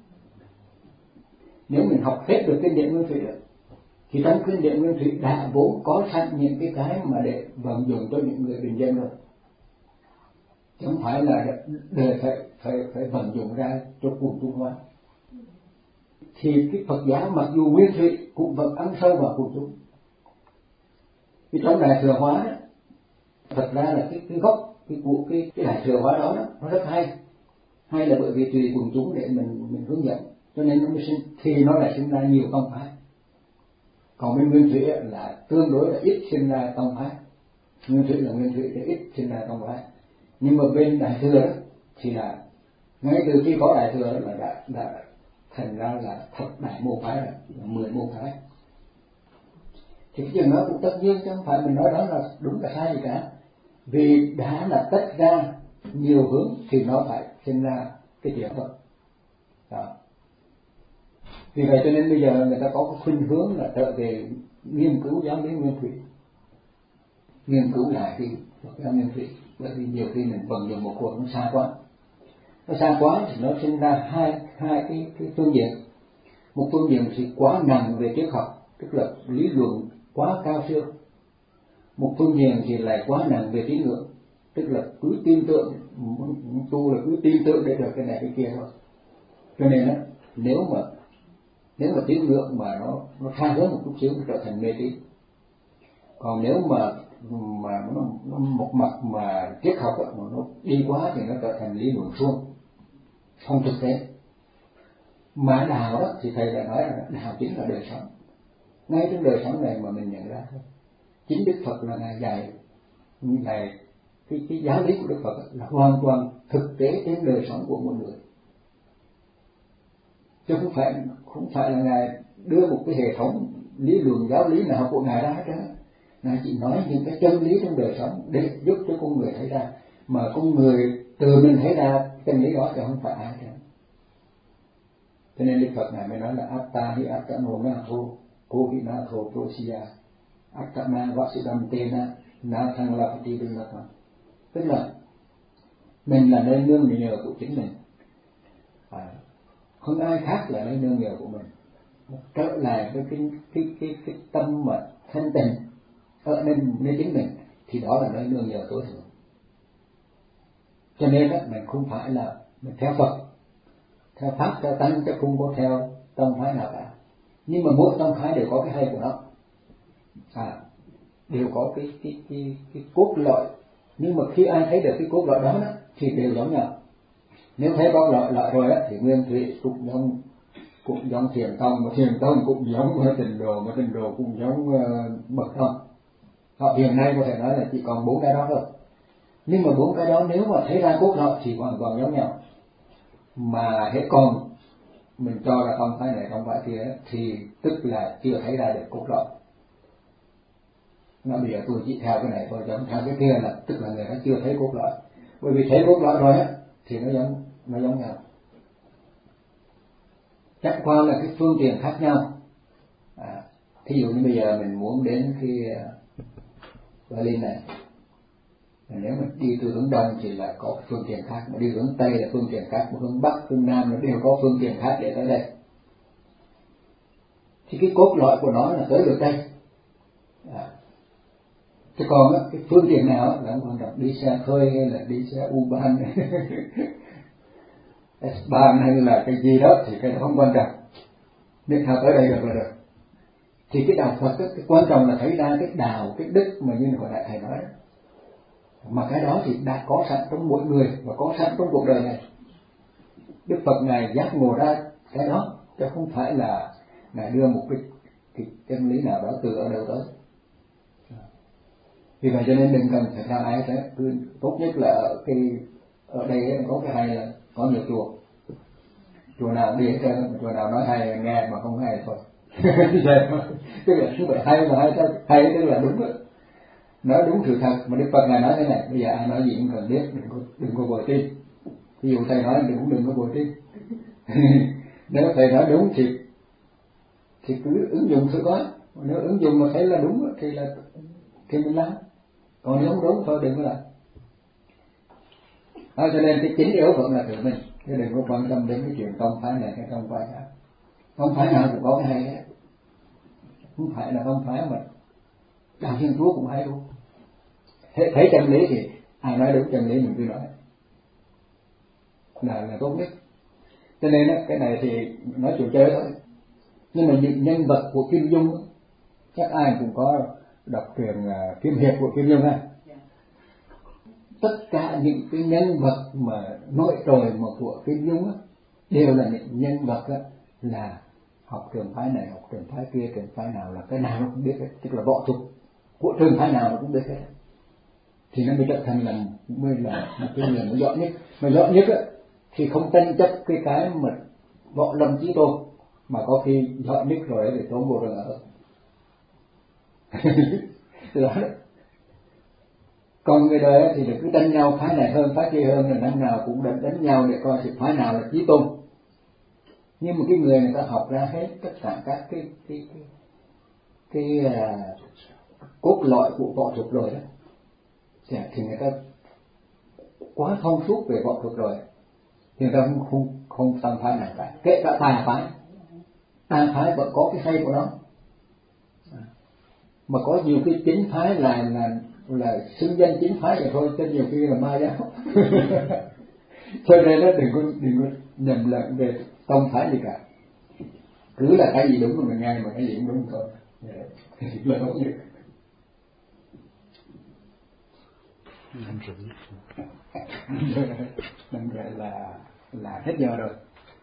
S2: Nếu mình học hết được kinh điển nguyên thủy đó, thì trong kinh điển nguyên thủy đã vốn có sẵn những cái cái mà để vận dụng cho những người bình dân rồi, chứ không phải là để phải phải phải vận dụng ra cho quần chúng hóa. Thì cái Phật giáo mặc dù nguyên thủy cũng vẫn ăn sâu vào quần chúng. Thì trong đại thừa hóa đó, thật ra là cái cái gốc cái của cái cái đại thừa hóa đó, đó nó rất hay, hay là bởi vì tùy quần chúng để mình mình hướng dẫn, cho nên nó mới sinh, thì nó lại sinh ra nhiều tông phái. Còn bên nguyên thủy là tương đối là ít sinh ra tông phái, nguyên thủy là nguyên thủy thì ít sinh ra tông phái. Nhưng mà bên đại thừa đó thì là ngay từ khi có đại thừa là đã, đã thành ra là thập đại môn phái rồi, là mười môn phái. Thì cái chuyện đó cũng tất nhiên chứ không phải mình nói đó là đúng là sai gì cả, vì đã là tách ra nhiều hướng thì nó phải sinh ra cái chuyện Phật đó. Vì vậy cho nên bây giờ người ta có cái khuynh hướng là trở về nghiên cứu giáo lý nguyên thủy, nghiên cứu lại cái Phật giáo nguyên thủy, bởi vì nhiều khi mình vận dụng một cuộc nó xa quá, nó xa quá thì nó sinh ra hai hai cái cái phương diện. Một phương diện thì quá nặng về triết học, tức là lý luận quá cao siêu. Một phương diện thì lại quá nặng về tín ngưỡng, tức là cứ tin tưởng, tu là cứ tin tưởng để được cái này cái kia thôi. Cho nên đó, nếu mà nếu mà tín ngưỡng mà nó nó xa hơn một chút xíu nó trở thành mê tín. Còn nếu mà mà nó, nó một mặt mà triết học đó, mà nó đi quá thì nó trở thành lý luận suông, không thực tế. Mà đạo đó thì thầy đã nói là đạo chính là đời sống, ngay trong đời sống này mà mình nhận ra thôi. Chính Đức Phật là ngài dạy, ngài cái, cái giáo lý của Đức Phật là hoàn toàn thực tế trên đời sống của mọi người, chứ không phải không phải là ngài đưa một cái hệ thống lý luận giáo lý nào của ngài ra hết đó. Ngài chỉ nói những cái chân lý trong đời sống để giúp cho con người thấy ra, mà con người từ mình thấy ra chân lý đó thì không phải ai cả. Cho nên Đức Phật ngài mới nói là Atta hi Attano Natho Kohi Natho Prosya Attana Vasudamtena Nathang Lapati Dunatha, tức là mình là nơi nương nhờ của chính mình, à, không ai khác là nơi nương nhờ của mình. Trở lại với cái cái cái cái tâm mà thanh tịnh ở nơi nơi chính mình thì đó là nơi nương nhờ tối thượng. Cho nên đó, mình không phải là mình theo Phật, theo pháp, theo tăng, chứ không có theo tông phái nào cả. Nhưng mà mỗi tông phái đều có cái hay của nó, à, đều có cái cái cái cái cốt lõi. Nhưng mà khi ai thấy được cái cốt lõi đó, đó thì đều giống nhau. Nếu thấy có lõi lõi rồi á thì nguyên thủy cũng giống cũng giống thiền tông, mà thiền tông cũng giống tịnh độ, mà tịnh độ cũng giống uh, bậc tông. Họ hiện nay có thể nói là chỉ còn bốn cái đó thôi. Nhưng mà bốn cái đó nếu mà thấy ra cốt lõi thì hoàn toàn giống nhau. Mà hết còn mình cho là tông phái này tông phái kia thì tức là chưa thấy ra được cốt lõi. Nó bây giờ tôi chỉ theo cái này thôi, giống theo cái kia là tức là người ta chưa thấy cốt lõi. Bởi vì thấy cốt lõi rồi á thì nó giống nó giống nhau. chẳng qua là cái phương tiện khác nhau. À, thí dụ như bây giờ mình muốn đến cái Berlin này, nếu mà đi từ hướng đông thì là có phương tiện khác, mà đi hướng tây là phương tiện khác, mà hướng bắc, hướng nam nó đều có phương tiện khác để tới đây. Thì cái cốt lõi của nó là tới được đây. À, thế còn á, cái phương tiện nào là không quan trọng, đi xe khơi hay là đi xe U-Bahn S-Bahn hay là cái gì đó thì cái đó không quan trọng, miễn sao tới đây được là được. Thì cái đạo Phật đó, cái quan trọng là thấy ra cái đạo, cái đức mà như hồi nãy thầy nói đó. Mà cái đó thì đã có sẵn trong mỗi người và có sẵn trong cuộc đời này. Đức Phật Ngài giác ngộ ra cái đó, chứ không phải là Ngài đưa một cái, cái chân lý nào đó từ ở đâu tới. Vì vậy cho nên đừng cần phải theo ai hết, cứ tốt nhất là ở cái ở đây có cái hay là có nhiều chùa, chùa nào đi hết trơn, chùa nào nói hay nghe mà không hay thôi. Tức là cứ phải hay mà hay sao hay tức là đúng đó. Nói đúng sự thật. Mà Đức Phật Ngài nói thế này, bây giờ ai nói gì cũng cần biết, đừng có đừng có vội tin. Ví dụ thầy nói đừng cũng đừng có vội tin. Nếu thầy nói đúng thì thì cứ ứng dụng thử coi. Nếu ứng dụng mà thấy là đúng thì là thì mình làm. Còn nếu không đúng thôi đừng có làm. À, cho nên cái chính yếu vẫn là tự mình, chứ đừng có quan tâm đến cái chuyện tông phái này hay tông phái khác. Tông phái nào cũng có cái hay hết, không phải là tông phái mà đạo Thiên Chúa cũng hay luôn. Thấy chân lý thì ai nói đúng chân lý mình cứ nói là là tốt nhất. Cho nên á, cái này thì nói chuyện chơi thôi. Nhưng mà những nhân vật của Kim Dung chắc ai cũng có đọc truyện uh, kiếm hiệp của Kim Dung ha. Tất cả những cái nhân vật mà nổi trội mà của Kim Dung á, đều là những nhân vật á, là học trường phái này, học trường phái kia, trường phái nào là cái nào nó cũng biết hết, tức là võ thuật của trường phái nào nó cũng biết hết. Thì nó mới trở thành là mới là một cái người nó giỏi nhất. Mà giỏi nhất á, thì không tranh chấp cái cái mà võ lâm chí tôn, mà có khi giỏi nhất rồi để trốn vô rừng ở. Đó. Còn người đời thì được cứ đánh nhau phái này hơn phái kia hơn, là năm nào cũng đánh đánh nhau để coi thì phái nào là chí tôn. Nhưng mà cái người người ta học ra hết tất cả các cái cái cái cái, cái uh, cốt lõi của võ thuật rồi đó, thì người ta quá thông suốt về võ thuật rồi, thì người ta không không không tăng phái nào cả, kể cả tà phái. Tà phái vẫn có cái hay của nó, mà có nhiều cái chính phái là là là xưng danh chính phái vậy thôi, chứ nhiều khi là ma giáo. Cho nên nó đừng có đừng có nhầm lẫn về tông phái gì cả, cứ là cái gì đúng rồi mình nghe, mà cái gì cũng đúng thôi là tốt nhất. Nên vậy là là hết giờ rồi.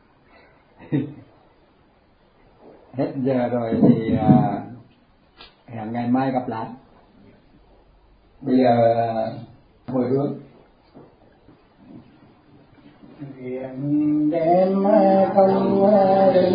S2: Hết giờ rồi thì uh, hẹn ngày mai gặp lại. Bây giờ hồi hướng nguyện đem công